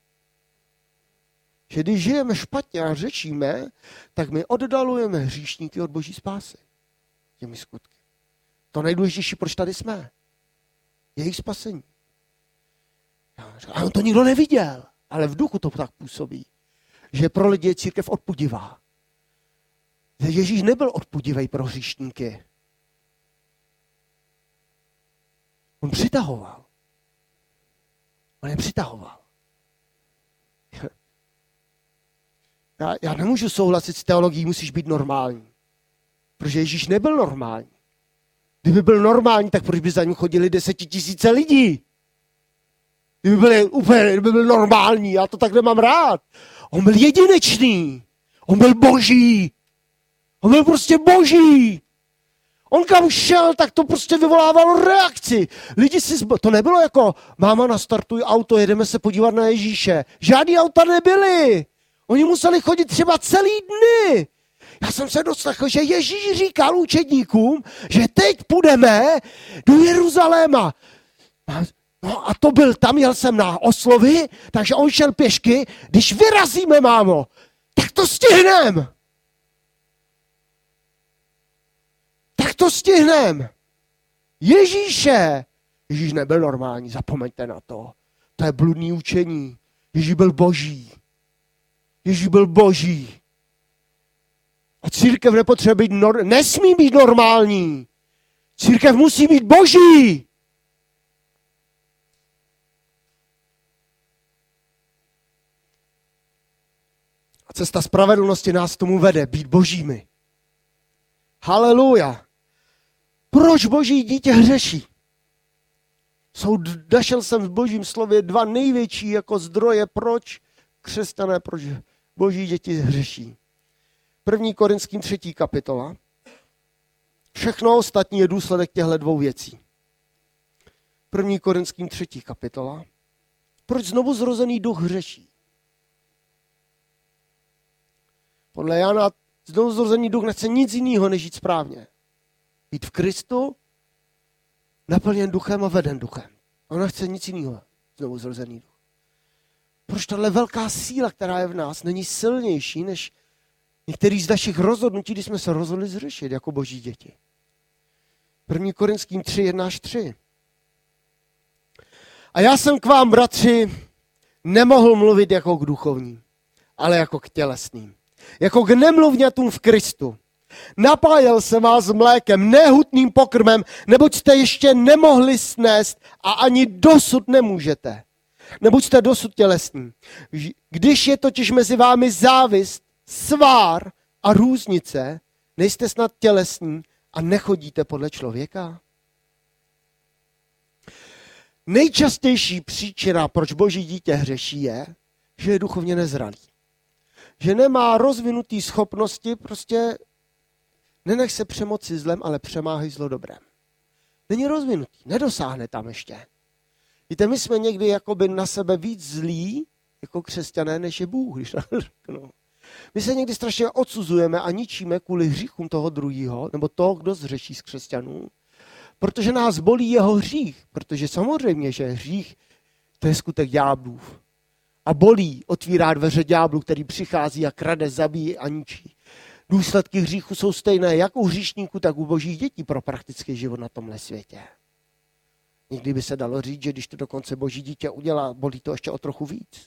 Že když žijeme špatně a řečíme, tak my oddalujeme hříšníky od boží spásy. Těmi skutky. To nejdůležitější, proč tady jsme. Je jejich spasení. A on to nikdo neviděl, ale v duchu to tak působí, že pro lidi je církev odpudivá. Ježíš nebyl odpudivý pro hříšníky. On přitahoval. On je přitahoval. Já, já nemůžu souhlasit s teologií, musíš být normální. Protože Ježíš nebyl normální. Kdyby byl normální, tak proč by za ním chodili desetitisíce lidí? Kdyby byl úplně, kdyby byl normální, já to tak nemám rád. On byl jedinečný. On byl boží. On byl prostě boží. On kam šel, tak to prostě vyvolávalo reakci. Lidi si zbo... To nebylo jako, máma, nastartuj auto, jedeme se podívat na Ježíše. Žádný auta nebyly. Oni museli chodit třeba celý dny. Já jsem se doslechl, že Ježíš říkal učedníkům, že teď půjdeme do Jeruzaléma. No a to byl tam, jel jsem na oslovy, takže on šel pěšky. Když vyrazíme, mámo, tak to stihneme. Tak Jak to stihneme? Ježíše! Ježíš nebyl normální, zapomeňte na to. To je bludný učení. Ježíš byl boží. Ježíš byl boží. A církev nepotřebuje být, nor- nesmí být normální. Církev musí být boží. A cesta spravedlnosti nás tomu vede, být božími. Haleluja. Proč boží dítě hřeší? Jsou, našel jsem v božím slově dva největší jako zdroje, proč křesťané, proč boží děti hřeší. První Korinským třetí kapitola. Všechno ostatní je důsledek těchto dvou věcí. První Korinským třetí kapitola. Proč znovu zrozený duch hřeší? Podle Jana znovu zrozený duch nechce nic jiného, než žít správně. Být v Kristu, naplněn duchem a veden duchem. On nechce nic jiného, znovu zrozený duch. Proč tahle velká síla, která je v nás, není silnější než některý z našich rozhodnutí, když jsme se rozhodli zřešit jako boží děti. První Korinským tři, jedna až tři. A já jsem k vám, bratři, nemohl mluvit jako k duchovním, ale jako k tělesným. Jako k nemluvňatům v Kristu. Napájel jsem vás mlékem, nehutným pokrmem, neboť jste ještě nemohli snést a ani dosud nemůžete. Neboť jste dosud tělesní. Když je totiž mezi vámi závist, svár a různice, nejste snad tělesní a nechodíte podle člověka? Nejčastější příčina, proč boží dítě hřeší, je, že je duchovně nezralý. Že nemá rozvinutý schopnosti, prostě nenech se přemoci zlem, ale přemáhej zlo dobrem. Není rozvinutý, nedosáhne tam ještě. Víte, my jsme někdy jakoby na sebe víc zlí, jako křesťané, než je Bůh, když nám řeknu. My se někdy strašně odsuzujeme a ničíme kvůli hříchům toho druhého, nebo toho, kdo zřeší z křesťanů, protože nás bolí jeho hřích, protože samozřejmě, že hřích, to je skutek ďáblův. A bolí, otvírá dveře ďáblu, který přichází a krade, zabíjí a ničí. Důsledky hříchu jsou stejné jak u hříšníků, tak u božích dětí pro praktický život na tomhle světě. Někdy by se dalo říct, že když to dokonce boží dítě udělá, bolí to ještě o trochu víc.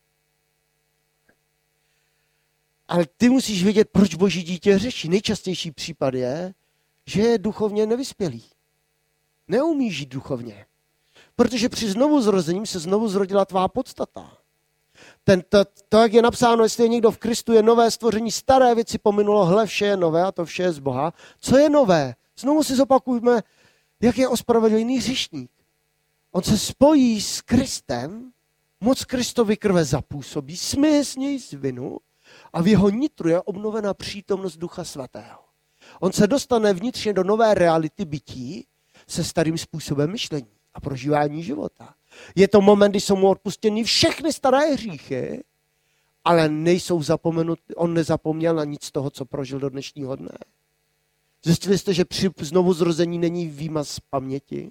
Ale ty musíš vědět, proč boží dítě hřeší. Nejčastější případ je, že je duchovně nevyspělý. Neumí žít duchovně. Protože při znovuzrozením se znovu zrodila tvá podstata. Ten, to, to, jak je napsáno, jestli je někdo v Kristu, je nové stvoření, staré věci pominulo, hle, vše je nové a to vše je z Boha. Co je nové? Znovu si zopakujme, jak je ospravedlněný hříšník. On se spojí s Kristem, moc Kristovy krve zapůsobí, smije s něj z vinu a v jeho nitru je obnovena přítomnost Ducha Svatého. On se dostane vnitřně do nové reality bytí se starým způsobem myšlení a prožívání života. Je to moment, kdy jsou mu odpustěny všechny staré hříchy, ale nejsou zapomenuty, on nezapomněl na nic z toho, co prožil do dnešního dne. Zjistili jste, že při znovuzrození není výmaz z paměti?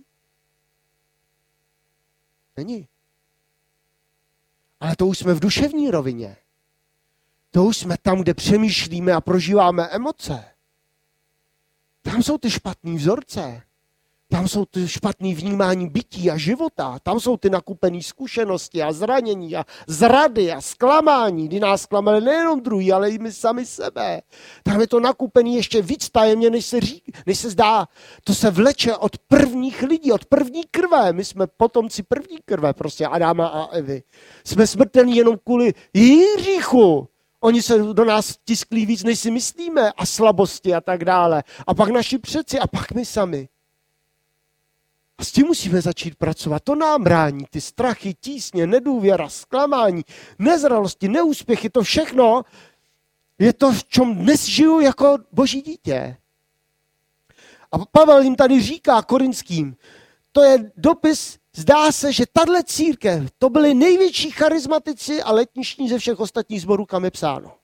Není. Ale to už jsme v duševní rovině. To už jsme tam, kde přemýšlíme a prožíváme emoce. Tam jsou ty špatný vzorce. Tam jsou ty špatný vnímání bytí a života. Tam jsou ty nakupené zkušenosti a zranění a zrady a zklamání, kdy nás zklamali nejenom druhý, ale i my sami sebe. Tam je to nakupený ještě víc tajemně, než se, řík, než se zdá. To se vleče od prvních lidí, od první krve. My jsme potomci první krve, prostě Adama a Evy. Jsme smrtelní jenom kvůli jejich hříchu. Oni se do nás tisklí víc, než si myslíme, a slabosti a tak dále. A pak naši předci a pak my sami. A s tím musíme začít pracovat. To nám brání ty strachy, tísně, nedůvěra, zklamání, nezralosti, neúspěchy, to všechno je to, v čem dnes žiju jako boží dítě. A Pavel jim tady říká Korinským, to je dopis, zdá se, že tahle církev, to byli největší charizmatici a letniční ze všech ostatních sborů, kam je psáno.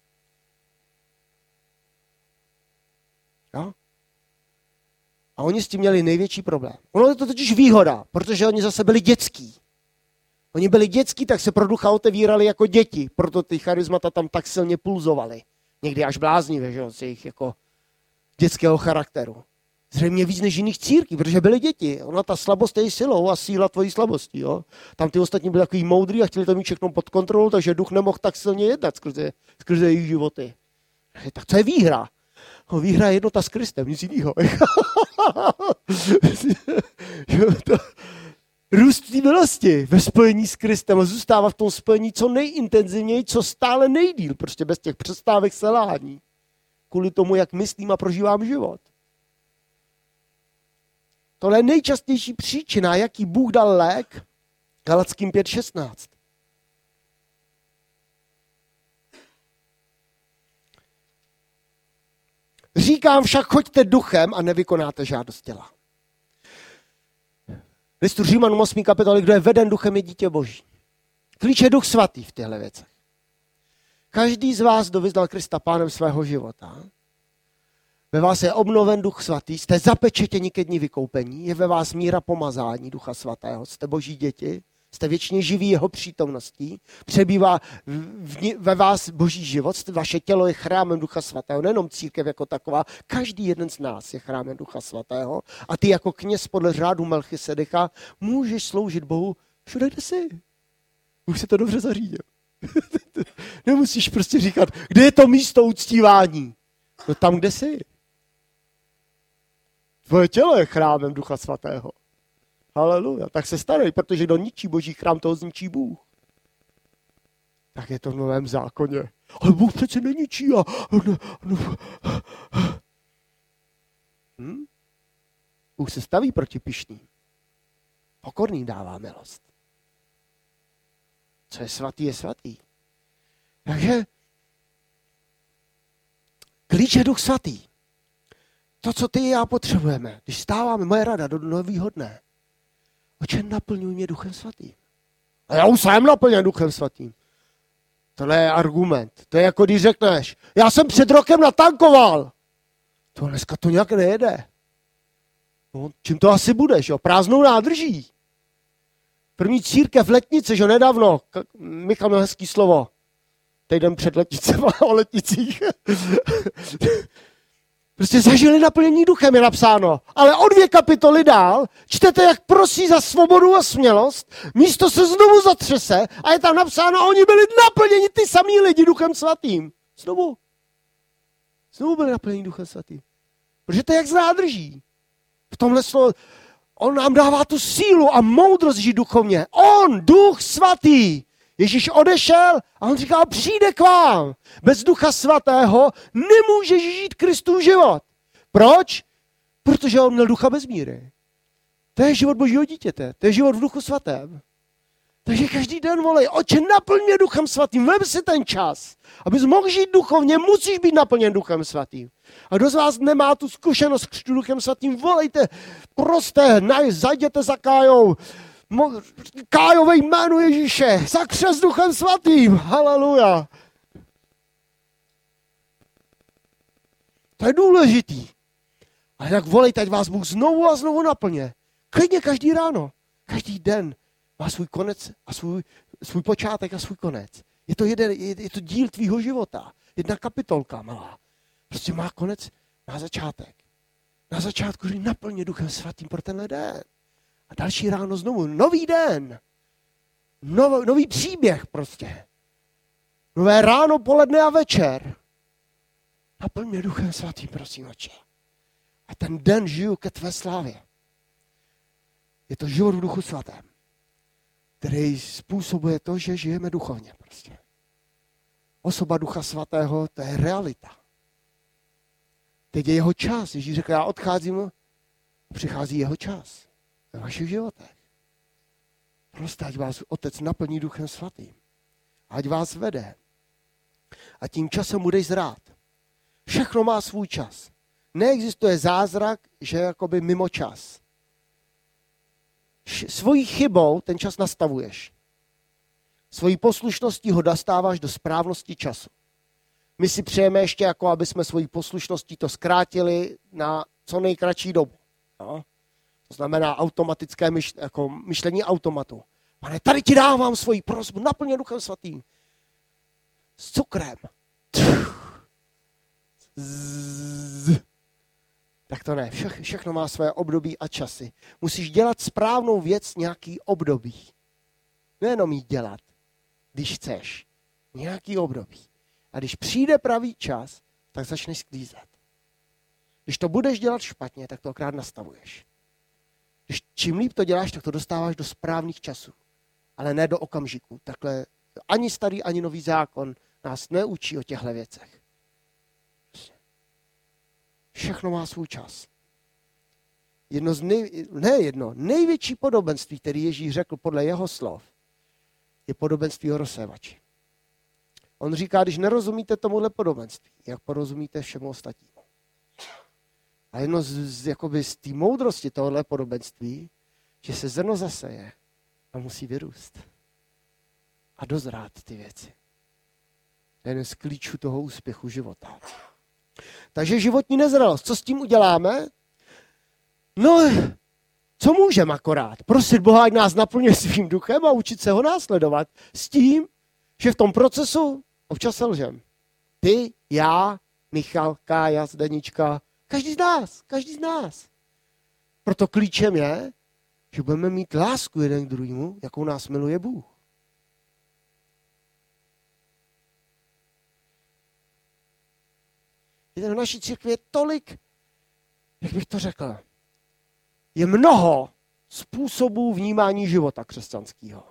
Jo? A oni s tím měli největší problém. Ono je to totiž výhoda, protože oni zase byli dětský. Oni byli dětský, tak se pro ducha otevírali jako děti, proto ty charizmata tam tak silně pulzovaly. Někdy až bláznivě, že jo, z jejich jako dětského charakteru. Zřejmě víc než jiných církví, protože byly děti. Ona ta slabost je silou a síla tvojí slabosti. Jo? Tam ty ostatní byli takový moudrý a chtěli to mít všechno pod kontrolou, takže duch nemohl tak silně jednat skrze, skrze jejich životy. Tak co je výhra? No, výhra je jednota s Kristem, nic jiného. Růst té milosti ve spojení s Kristem a zůstává v tom spojení co nejintenzivněji, co stále nejdýl, prostě bez těch přestávek selhání. Kvůli tomu, jak myslím a prožívám život. Tohle je nejčastější příčina, jaký Bůh dal lék Galatským pět šestnáct. Říkám však, choďte duchem a nevykonáte žádost těla. Listu Římanům osmé kapitoly, kdo je veden duchem, je dítě Boží. Klíč je Duch Svatý v těchto věcech. Každý z vás, kdo vyznal Krista pánem svého života, ve vás je obnoven Duch Svatý, jste zapečetěni ke dni vykoupení, je ve vás míra pomazání Ducha Svatého, jste Boží děti, jste věčně živí jeho přítomností, přebývá v, ve vás Boží život, vaše tělo je chrámem Ducha Svatého, nejenom církev jako taková, každý jeden z nás je chrámem Ducha Svatého a ty jako kněz podle řádu Melchisedecha můžeš sloužit Bohu všude, kde jsi. Už se to dobře zařídil. Nemusíš prostě říkat, kde je to místo uctívání. No tam, kde jsi. Tvoje tělo je chrámem Ducha Svatého. Haleluja. Tak se starej, protože kdo ničí Boží chrám, toho zničí Bůh. Tak je to v Novém zákoně. Ale Bůh přece neničí. A... Hm? Bůh se staví proti pyšným. Pokorný dává milost. Co je svatý, je svatý. Takže klíč je Duch Svatý. To, co ty a já potřebujeme, když stáváme, moje rada do nového dne, oče, naplňuj mě Duchem Svatým. A já už jsem naplněn Duchem Svatým. Tohle je argument. To je jako když řekneš, já jsem před rokem natankoval. To dneska to nějak nejede. No, čím to asi budeš, jo? Prázdnou nádrží. První církev v Letnici, že nedávno, Michal měl hezký slovo, týden před Letnicem o Letnicích. Prostě zažili naplnění duchem, je napsáno. Ale o dvě kapitoly dál čtete, jak prosí za svobodu a smělost, místo se znovu zatřese a je tam napsáno, oni byli naplněni ty samý lidi Duchem Svatým. Znovu. Znovu byli naplněni Duchem Svatým. Protože to je jak z nádrží. V tomhle slovu, on nám dává tu sílu a moudrost žít duchovně. On, Duch Svatý. Ježíš odešel a on říkal, přijde k vám. Bez Ducha Svatého nemůžeš žít Kristův život. Proč? Protože on měl ducha bez míry. To je život Božího dítěte. To je život v Duchu Svatém. Takže každý den volej, oče, naplň mě Duchem Svatým, vem si ten čas. Abys mohl žít duchovně, musíš být naplněn Duchem Svatým. A kdo z vás nemá tu zkušenost s Duchem Svatým, volejte, proste, naj, zajděte za Kájou, Kájové jméno Ježíše, za křest Duchem Svatým, haleluja. To je důležitý. Ale tak volejte, ať vás Bůh znovu a znovu naplně. Klidně každý ráno, každý den má svůj konec a svůj, svůj počátek a svůj konec. Je to, jeden, je, je to díl tvýho života. Jedna kapitolka malá. Prostě má konec, má začátek. Na začátku říct naplně Duchem Svatým pro tenhle den. A další ráno znovu, nový den. Nov, nový příběh prostě. Nové ráno, poledne a večer. Naplň mě Duchem Svatým, prosím, oče. A ten den žiju ke tvé slávě. Je to život v Duchu Svatém, který způsobuje to, že žijeme duchovně prostě. Osoba Ducha Svatého, to je realita. Teď je jeho čas. Ježíš řekl, já odcházím, přichází jeho čas ve vašich životech. Prostě ať vás Otec naplní Duchem Svatým. Ať vás vede. A tím časem budeš zrát. Všechno má svůj čas. Neexistuje zázrak, že je jakoby mimo čas. Svojí chybou ten čas nastavuješ. Svojí poslušností ho dostáváš do správnosti času. My si přejeme ještě, jako aby jsme svojí poslušností to zkrátili na co nejkratší dobu. No? To znamená automatické myš, jako myšlení automatu. Pane, tady ti dávám svoji prosbu, naplně Duchem Svatým. S cukrem. Z... Tak to ne, Vše, všechno má své období a časy. Musíš dělat správnou věc nějaký období. Nejenom jí dělat, když chceš. Nějaký období. A když přijde pravý čas, tak začneš sklízet. Když to budeš dělat špatně, tak to akorát nastavuješ. Když čím líp to děláš, tak to dostáváš do správných časů. Ale ne do okamžiku. Takhle ani starý, ani nový zákon nás neučí o těchto věcech. Všechno má svůj čas. Jedno z nej, ne jedno, největší podobenství, který Ježíš řekl podle jeho slov, je podobenství o rozsévači. On říká, když nerozumíte tomuhle podobenství, jak porozumíte všemu ostatnímu. A jedno z, z, jakoby z té moudrosti tohohle podobenství, že se zrno zaseje a musí vyrůst. A dozrát ty věci. To je jeden z klíčů toho úspěchu života. Takže životní nezralost. Co s tím uděláme? No, co můžeme akorát? Prosit Boha, ať nás naplňuje svým duchem a učit se ho následovat. S tím, že v tom procesu občas selžem. Ty, já, Michal, Kája, Zdenička, každý z nás, každý z nás. Proto klíčem je, že budeme mít lásku jeden k druhému, jakou nás miluje Bůh. V naší církvi je tolik, jak bych to řekl, je mnoho způsobů vnímání života křesťanského.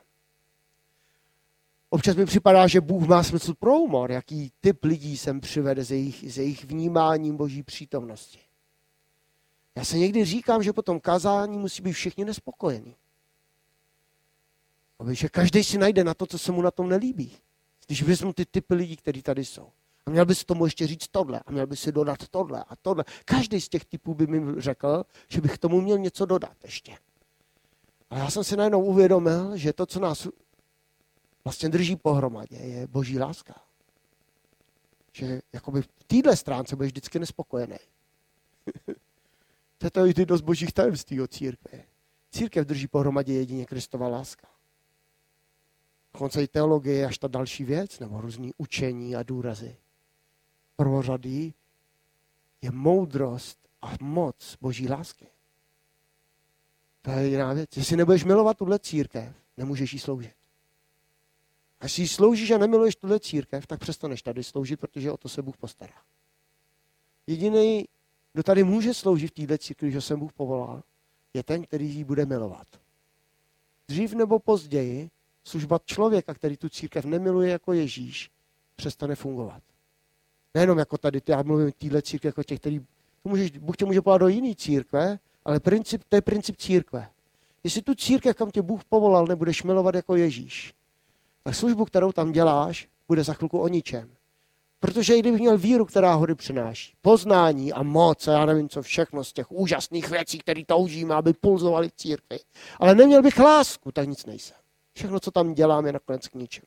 Občas mi připadá, že Bůh má smysl pro humor, jaký typ lidí sem přivede z jejich, z jejich vnímáním Boží přítomnosti. Já se někdy říkám, že po tom kázání musí být všichni nespokojení. Že každý si najde na to, co se mu na tom nelíbí. Když vezmu ty typy lidí, kteří tady jsou. A měl by si tomu ještě říct tohle. A měl by si dodat tohle a tohle. Každý z těch typů by mi řekl, že bych k tomu měl něco dodat ještě. A já jsem si najednou uvědomil, že to, co nás vlastně drží pohromadě, je Boží láska. Že jakoby v téhle stránce budeš vždycky nespokojený. To je to i dost božích tajemství od církve. Církev drží pohromadě jedině Kristova láska. Dokonce i teologie je až ta další věc, nebo různý učení a důrazy. Prvořadý je moudrost a moc Boží lásky. To je jiná věc. Jestli nebudeš milovat tuhle církev, nemůžeš jí sloužit. A jestli jí sloužíš a nemiluješ tuhle církev, tak přestaneš tady sloužit, protože o to se Bůh postará. Jediný, kdo tady může sloužit v této církvi, že se Bůh povolal, je ten, který ji bude milovat. Dřív nebo později služba člověka, který tu církev nemiluje jako Ježíš, přestane fungovat. Nejenom jako tady, já mluvím o téhle církvi, jako těch, který, můžeš, Bůh tě může povolat do jiné církve, ale princip, to je princip církve. Jestli tu církev, kam tě Bůh povolal, nebudeš milovat jako Ježíš, tak službu, kterou tam děláš, bude za chvilku o ničem. Protože i kdybych měl víru, která hory přináší, poznání a moc a já nevím co všechno z těch úžasných věcí, které toužíme, aby pulzovaly v církvi, ale neměl bych lásku, tak nic nejsem. Všechno, co tam dělám, je nakonec k ničemu.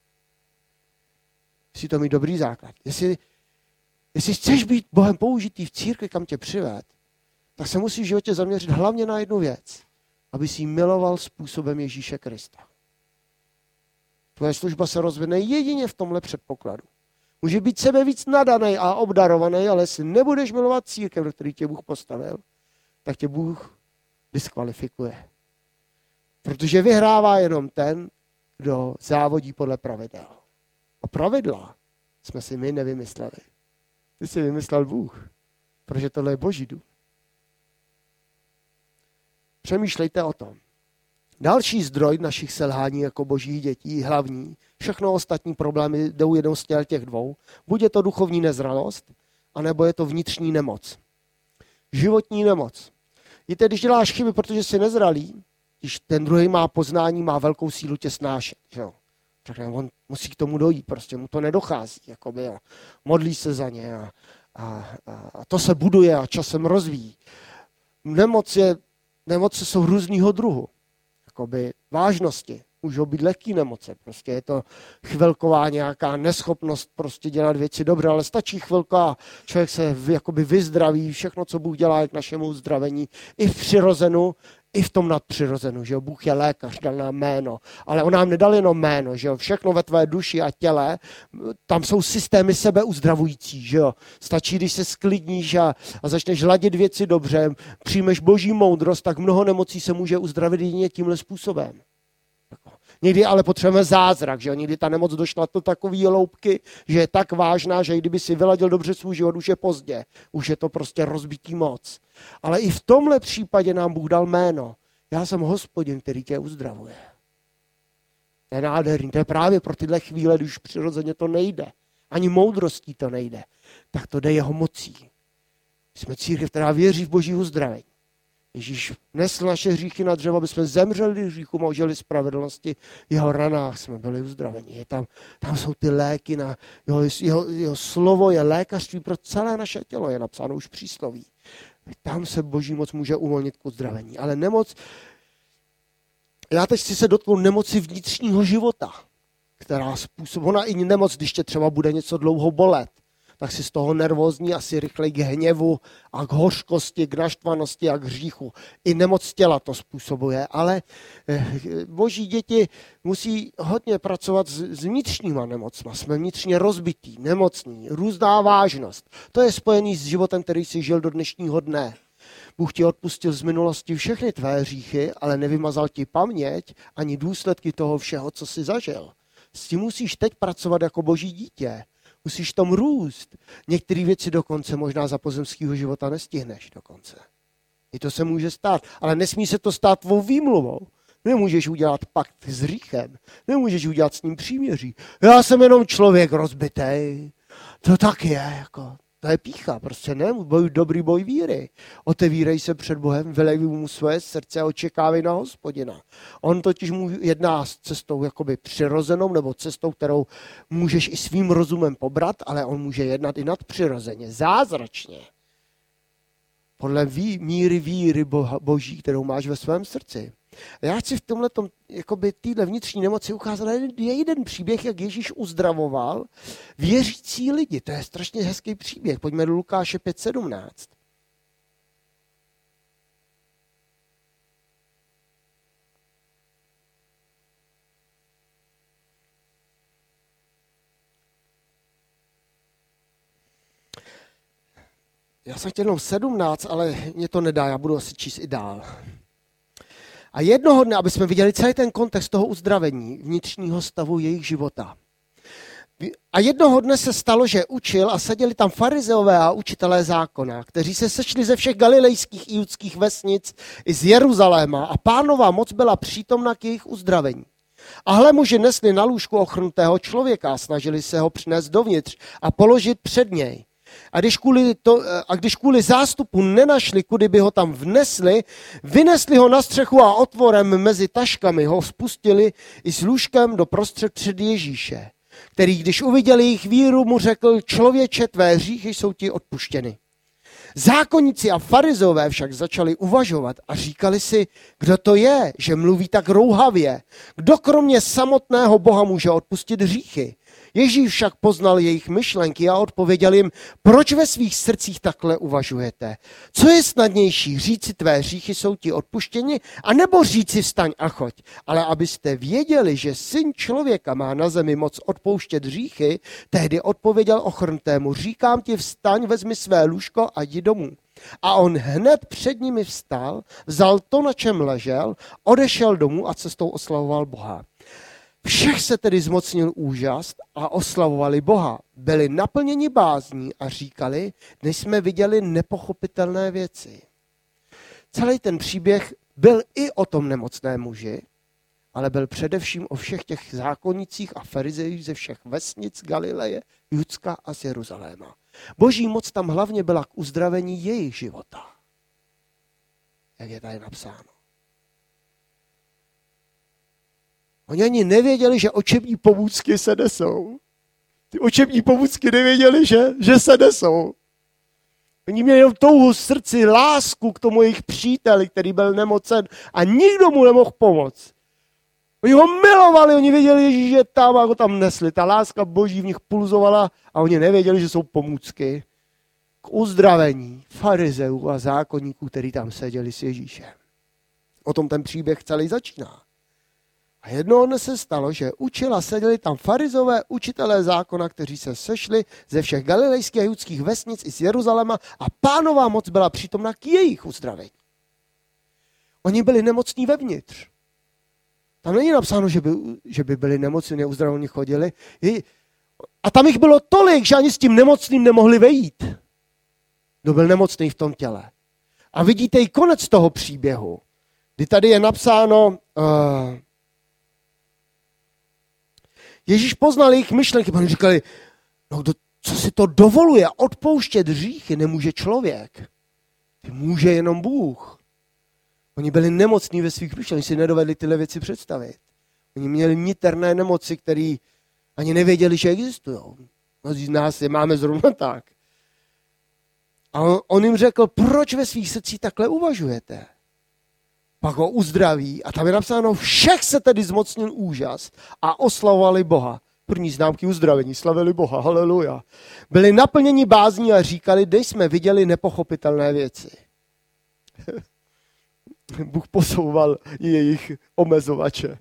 Musí to mít dobrý základ. Jestli, jestli chceš být Bohem použitý v církvi, kam tě přived, tak se musíš v životě zaměřit hlavně na jednu věc. Aby si miloval způsobem Ježíše Krista. Tvoje služba se rozvine jedině v tomhle předpokladu. Může být sebe víc nadaný a obdarovaný, ale jestli nebudeš milovat církev, do který tě Bůh postavil, tak tě Bůh diskvalifikuje. Protože vyhrává jenom ten, kdo závodí podle pravidel. A pravidla jsme si my nevymysleli. Ty si vymyslel Bůh, protože tohle je Boží dům. Přemýšlejte o tom. Další zdroj našich selhání jako božích dětí, hlavní, všechno ostatní problémy jdou jednou z těch dvou. Buď je to duchovní nezralost, anebo je to vnitřní nemoc. Životní nemoc. Víte, když děláš chyby, protože jsi nezralý, když ten druhý má poznání, má velkou sílu tě snášet. Jo. On musí k tomu dojít, prostě mu to nedochází. Jakoby, jo. Modlí se za ně a, a, a to se buduje a časem rozvíjí. Nemoc je, nemoce jsou různýho druhu. Jakoby vážnosti. Můžou být lehký nemoce. Prostě je to chvilková nějaká neschopnost prostě dělat věci dobře, ale stačí chvilka, člověk se jakoby vyzdraví, všechno, co Bůh dělá k našemu uzdravení, i v přirozenu, i v tom nadpřirozenu, že jo, Bůh je lékař, dal nám jméno, ale on nám nedal jenom jméno, že jo, všechno ve tvé duši a těle, tam jsou systémy sebeuzdravující, že jo, stačí, když se sklidníš a, a začneš ladit věci dobře, přijmeš boží moudrost, tak mnoho nemocí se může uzdravit jedině tímhle způsobem. Někdy ale potřebujeme zázrak, že jo? Někdy ta nemoc došla do takové hloubky, že je tak vážná, že i kdyby si vyladil dobře svůj život, už je pozdě. Už je to prostě rozbitý moc. Ale i v tomhle případě nám Bůh dal jméno. Já jsem Hospodin, který tě uzdravuje. To je nádherný. To je právě pro tyhle chvíle, když přirozeně to nejde. Ani moudrostí to nejde. Tak to jde jeho mocí. Jsme církev, která věří v boží uzdravení. Ježíš nesl naše hříchy na dřevo, aby jsme zemřeli hříchům a užili spravedlnosti. V jeho ranách jsme byli uzdraveni. Je tam, tam jsou ty léky, na, jeho, jeho, jeho slovo je lékařství pro celé naše tělo, je napsáno už přísloví. Tam se boží moc může uvolnit k uzdravení. Ale nemoc, já teď chci se dotknout nemoci vnitřního života, která způsobí, ona i nemoc, když tě třeba bude něco dlouho bolet, tak si z toho nervózní asi rychleji k hněvu a k hořkosti, k naštvanosti a k hříchu. I nemoc těla to způsobuje, ale boží děti musí hodně pracovat s, s vnitřníma nemocma. Jsme vnitřně rozbití, nemocní, různá vážnost. To je spojený s životem, který si žil do dnešního dne. Bůh ti odpustil z minulosti všechny tvé hříchy, ale nevymazal ti paměť ani důsledky toho všeho, co jsi zažil. S tím musíš teď pracovat jako boží dítě. Musíš tom růst. Některé věci dokonce možná za pozemského života nestihneš dokonce. I to se může stát, ale nesmí se to stát tvou výmluvou. Nemůžeš udělat pakt s hříchem. Nemůžeš udělat s ním příměří. Já jsem jenom člověk rozbitej. To tak je, jako. To je pýcha, prostě ne, boj, dobrý boj víry. Otevírej se před Bohem, vylej mu svoje srdce a očekávej na Hospodina. On totiž mu jedná s cestou jakoby přirozenou, nebo cestou, kterou můžeš i svým rozumem pobrat, ale on může jednat i nadpřirozeně, zázračně. Podle ví, míry víry boha, boží, kterou máš ve svém srdci. A já chci v tomhletom, jakoby týhle vnitřní nemoci ukázat, je jeden příběh, jak Ježíš uzdravoval věřící lidi. To je strašně hezký příběh. Pojďme do Lukáše pět sedmnáct. Já jsem chtěl jenom sedmnáct, ale mě to nedá, já budu asi číst i dál. A jednoho dne, aby jsme viděli celý ten kontext toho uzdravení, vnitřního stavu jejich života. A jednoho dne se stalo, že učil a seděli tam farizeové a učitelé zákona, kteří se sešli ze všech galilejských i judských vesnic i z Jeruzaléma a Pánova moc byla přítomna k jejich uzdravení. A hle, muži nesli na lůžku ochrnutého člověka a snažili se ho přinést dovnitř a položit před něj. A když, kvůli to, a když kvůli zástupu nenašli, kudy by ho tam vnesli, vynesli ho na střechu a otvorem mezi taškami ho spustili i s lůžkem do prostřed před Ježíše, který, když uviděl jejich víru, mu řekl: člověče, tvé hříchy jsou ti odpuštěny. Zákonníci a farizové však začali uvažovat a říkali si, kdo to je, že mluví tak rouhavě, kdo kromě samotného Boha může odpustit hříchy. Ježíš však poznal jejich myšlenky a odpověděl jim: proč ve svých srdcích takhle uvažujete? Co je snadnější, říci tvé hříchy jsou ti odpuštěni, anebo říci vstaň a choď? Ale abyste věděli, že syn člověka má na zemi moc odpouštět hříchy, tehdy odpověděl ochrnutému: říkám ti, vstaň, vezmi své lůžko a jdi domů. A on hned před nimi vstal, vzal to, na čem ležel, odešel domů a cestou oslavoval Boha. Všech se tedy zmocnil úžas a oslavovali Boha. Byli naplněni bázní a říkali: dnes jsme viděli nepochopitelné věci. Celý ten příběh byl i o tom nemocném muži, ale byl především o všech těch zákonnicích a farizejích ze všech vesnic Galileje, Judska a z Jeruzaléma. Boží moc tam hlavně byla k uzdravení jejich života. Jak je tady napsáno. Oni ani nevěděli, že učební pomůcky se nesou. Ty učební pomůcky nevěděli, že, že se nesou. Oni měli jenom touhu srdci, lásku k tomu jejich příteli, který byl nemocen a nikdo mu nemohl pomoct. Oni ho milovali, oni věděli, že je tam a ho tam nesli. Ta láska boží v nich pulzovala a oni nevěděli, že jsou pomůcky k uzdravení farizeů a zákonníků, který tam seděli s Ježíšem. O tom ten příběh celý začíná. A jednoho dne se stalo, že učila, seděli tam farizové, učitelé zákona, kteří se sešli ze všech galilejských a judských vesnic i z Jeruzaléma a Pánová moc byla přítomna k jejich uzdravení. Oni byli nemocní vevnitř. Tam není napsáno, že by, že by byli nemocní, neuzdravení chodili. A tam jich bylo tolik, že ani s tím nemocným nemohli vejít. Kdo byl nemocný v tom těle. A vidíte i konec toho příběhu, kdy tady je napsáno, uh, Ježíš poznal jejich myšlenky, oni říkali, no kdo, co si to dovoluje, odpouštět hříchy nemůže člověk. Ty může jenom Bůh. Oni byli nemocní ve svých myšlenkách, oni si nedovedli tyhle věci představit. Oni měli niterné nemoci, které ani nevěděli, že existují. Mnozí z nás je máme zrovna tak. A on, on jim řekl, proč ve svých srdcích takhle uvažujete? Pak ho uzdraví a tam je napsáno, všech se tedy zmocnil úžas a oslavovali Boha. První známky uzdravení, slavili Boha, haleluja. Byli naplněni bázní a říkali, kde jsme viděli nepochopitelné věci. Bůh posouval jejich omezovače.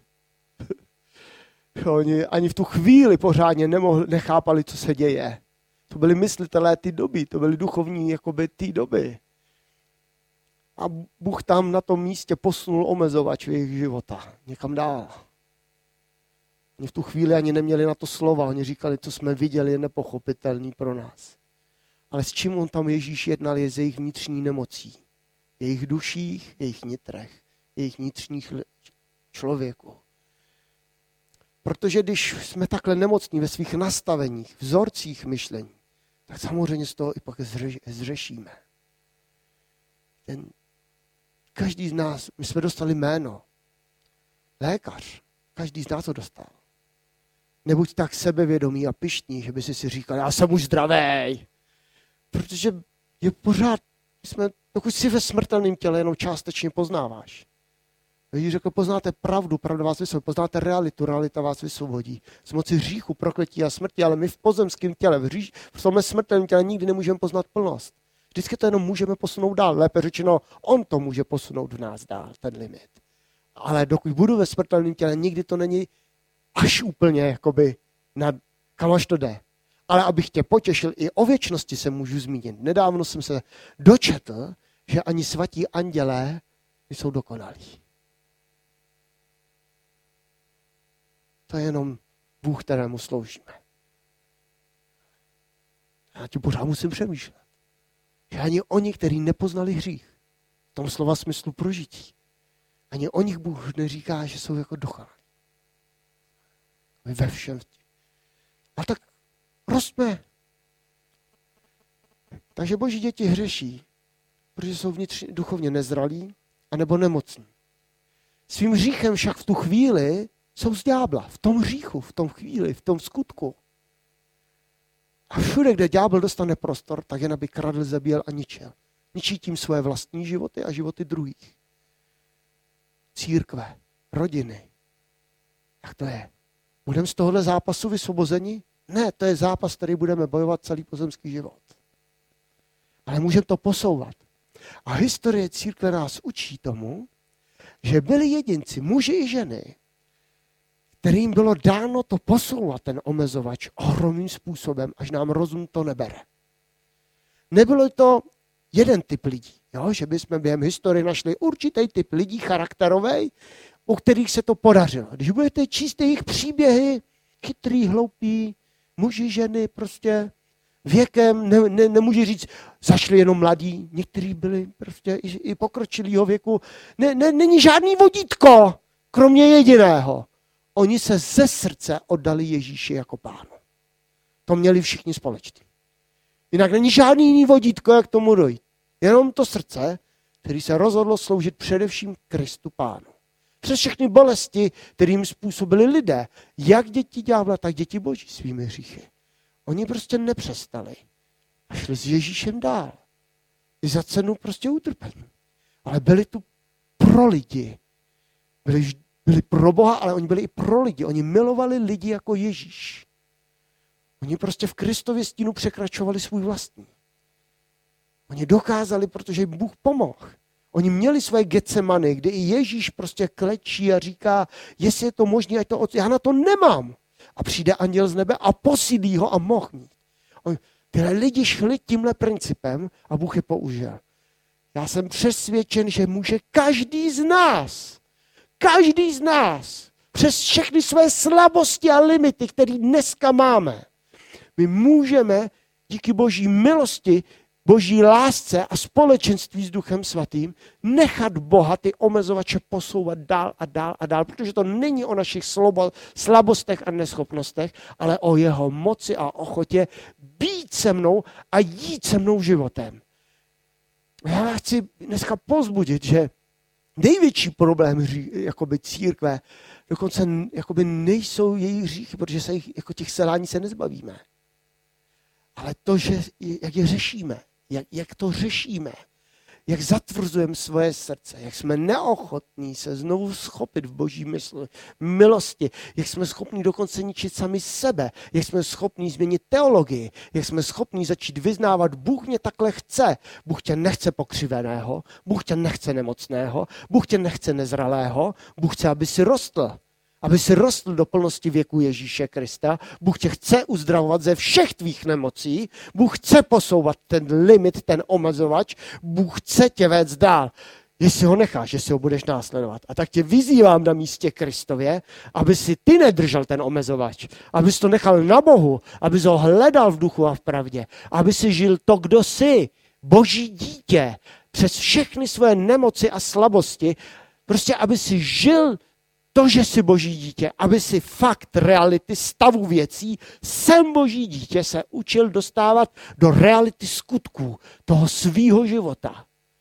Oni ani v tu chvíli pořádně nemohli, nechápali, co se děje. To byli myslitelé ty doby, to byli duchovní jakoby ty doby. A Bůh tam na tom místě posunul omezovač v jejich života. Někam dál. Oni v tu chvíli ani neměli na to slova. Oni říkali, co jsme viděli, je nepochopitelný pro nás. Ale s čím on tam Ježíš jednal, je z jejich vnitřní nemocí. Jejich duších, jejich nitrech, jejich vnitřních člověku. Protože když jsme takhle nemocní ve svých nastaveních, vzorcích myšlení, tak samozřejmě z toho i pak zřešíme. Ten, každý z nás, my jsme dostali jméno. Lékař. Každý z nás to dostal. Nebuď tak sebevědomý a pyšný, že by si si říkal, já jsem už zdravej. Protože je pořád, jsme, dokud si ve smrtelném těle jenom částečně poznáváš. Ježíš řekl, poznáte pravdu, pravda vás vysvobodí, poznáte realitu, realita vás vysvobodí. Z moci hříchu, prokletí a smrti, ale my v pozemském těle, v, hříš, v tomhle smrtelném těle nikdy nemůžeme poznat plnost. Vždycky to jenom můžeme posunout dál. Lépe řečeno, on to může posunout v nás dál, ten limit. Ale dokud budu ve smrtelném těle, nikdy to není až úplně jakoby na, kam až to jde. Ale abych tě potěšil, i o věčnosti se můžu zmínit. Nedávno jsem se dočetl, že ani svatí andělé jsou dokonalí. To je jenom Bůh, kterému sloužíme. Já ti pořád musím přemýšlet. Že ani oni, kteří nepoznali hřích, v tom slova smyslu prožití, ani o nich Bůh neříká, že jsou jako dokonalí. Ve všem. A tak rostme. Takže boží děti hřeší, protože jsou vnitřně duchovně nezralí anebo nemocní. Svým hříchem však v tu chvíli jsou z ďábla. V tom hříchu, v tom chvíli, v tom skutku. A všude, kde ďábel dostane prostor, tak jen aby kradl, zabíjel a ničil. Ničí tím své vlastní životy a životy druhých. Církve, rodiny. Jak to je? Budeme z tohohle zápasu vysvobozeni? Ne, to je zápas, který budeme bojovat celý pozemský život. Ale můžeme to posouvat. A historie církve nás učí tomu, že byli jedinci, muži i ženy, kterým bylo dáno to posouvat, ten omezovač, ohromným způsobem, až nám rozum to nebere. Nebylo to jeden typ lidí, jo? Že bychom během historie našli určitý typ lidí charakterový, u kterých se to podařilo. Když budete číst jejich příběhy, chytrý, hloupí, muži, ženy, prostě věkem, ne, ne, nemůžu říct, zašli jenom mladí, někteří byli prostě i, i pokročilýho věku. Ne, ne, není žádný vodítko, kromě jediného. Oni se ze srdce oddali Ježíši jako pánu. To měli všichni společně. Jinak není žádný jiný vodítko, jak tomu dojít. Jenom to srdce, který se rozhodlo sloužit především Kristu pánu. Přes všechny bolesti, kterým způsobili lidé, jak děti ďábla, tak děti boží svými hříchy. Oni prostě nepřestali a šli s Ježíšem dál. I za cenu prostě utrpení. Ale byli tu pro lidi. Byli, byli pro Boha, ale oni byli i pro lidi. Oni milovali lidi jako Ježíš. Oni prostě v Kristově stínu překračovali svůj vlastní. Oni dokázali, protože jim Bůh pomohl. Oni měli svoje Getsemany, kdy i Ježíš prostě klečí a říká, jestli je to možné, ať to od... já na to nemám. A přijde anděl z nebe a posílí ho a mohl mít. On, tyhle lidi šli tímhle principem a Bůh je použil. Já jsem přesvědčen, že může každý z nás, každý z nás, přes všechny své slabosti a limity, které dneska máme, my můžeme díky Boží milosti, Boží lásce a společenství s Duchem Svatým nechat Boha ty omezovače posouvat dál a dál a dál, protože to není o našich slobo, slabostech a neschopnostech, ale o jeho moci a ochotě být se mnou a jít se mnou životem. Já chci dneska povzbudit, že největší problém hří, jakoby církve dokonce jakoby nejsou její hříchy, protože se jich, jako těch selání se nezbavíme. Ale to, že, jak je řešíme, jak, jak to řešíme, jak zatvrzujeme svoje srdce, jak jsme neochotní se znovu schopit v Boží mysli, milosti, jak jsme schopní dokonce ničit sami sebe, jak jsme schopní změnit teologii, jak jsme schopní začít vyznávat, Bůh mě takhle chce, Bůh tě nechce pokřiveného, Bůh tě nechce nemocného, Bůh tě nechce nezralého, Bůh chce, aby si rostl. Aby si rostl do plnosti věku Ježíše Krista. Bůh tě chce uzdravovat ze všech tvých nemocí. Bůh chce posouvat ten limit, ten omezovač. Bůh chce tě vést dál. Jestli ho necháš, jestli ho budeš následovat. A tak tě vyzývám na místě Kristově, aby si ty nedržel ten omezovač. Abys to nechal na Bohu. Abys ho hledal v duchu a v pravdě. Aby si žil to, kdo jsi. Boží dítě. Přes všechny svoje nemoci a slabosti. Prostě, aby si žil to, že jsi Boží dítě, aby si fakt reality stavu věcí, jsem Boží dítě, se učil dostávat do reality skutků toho svýho života.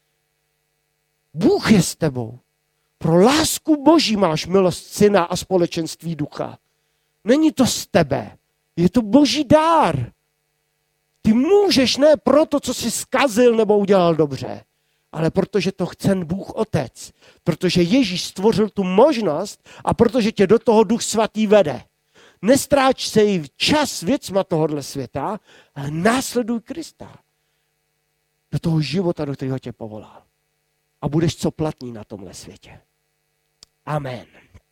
Bůh je s tebou. Pro lásku Boží máš milost syna a společenství ducha. Není to z tebe. Je to Boží dár. Ty můžeš ne proto, co jsi zkazil nebo udělal dobře, ale protože to chce Bůh Otec. Protože Ježíš stvořil tu možnost a protože tě do toho Duch Svatý vede. Nestráč se i čas věcma tohohle světa, ale následuj Krista. Do toho života, do kterého tě povolal. A budeš co platný na tomhle světě. Amen.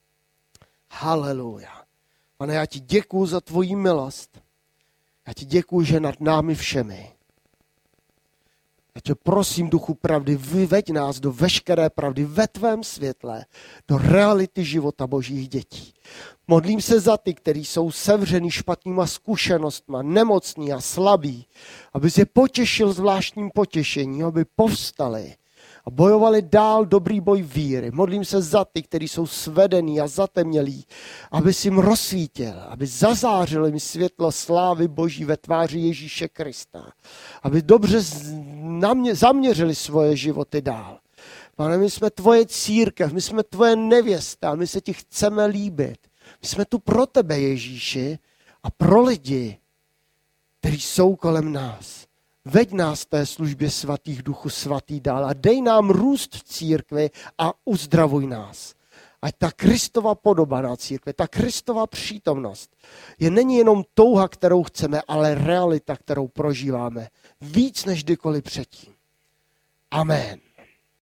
Haleluja. Pane, já ti děkuju za tvoji milost. Já ti děkuju, že nad námi všemi. Já tě prosím, Duchu pravdy, vyveď nás do veškeré pravdy ve tvém světle, do reality života Božích dětí. Modlím se za ty, kteří jsou sevřený špatnýma zkušenostma, nemocní a slabí, aby je potěšil zvláštním potěšením, aby povstali a bojovali dál dobrý boj víry. Modlím se za ty, kteří jsou svedený a zatemnělí, aby si jim rozsvítil, aby zazářil jim světlo slávy Boží ve tváři Ježíše Krista. Aby dobře zaměřili svoje životy dál. Pane, my jsme tvoje církev, my jsme tvoje nevěsta, my se ti chceme líbit. My jsme tu pro tebe, Ježíši, a pro lidi, kteří jsou kolem nás. Veď nás té službě svatých Duchu Svatý dál a dej nám růst v církvi a uzdravuj nás. Ať ta Kristova podoba na církvi, ta Kristova přítomnost je není jenom touha, kterou chceme, ale realita, kterou prožíváme. Víc než kdykoliv předtím. Amen.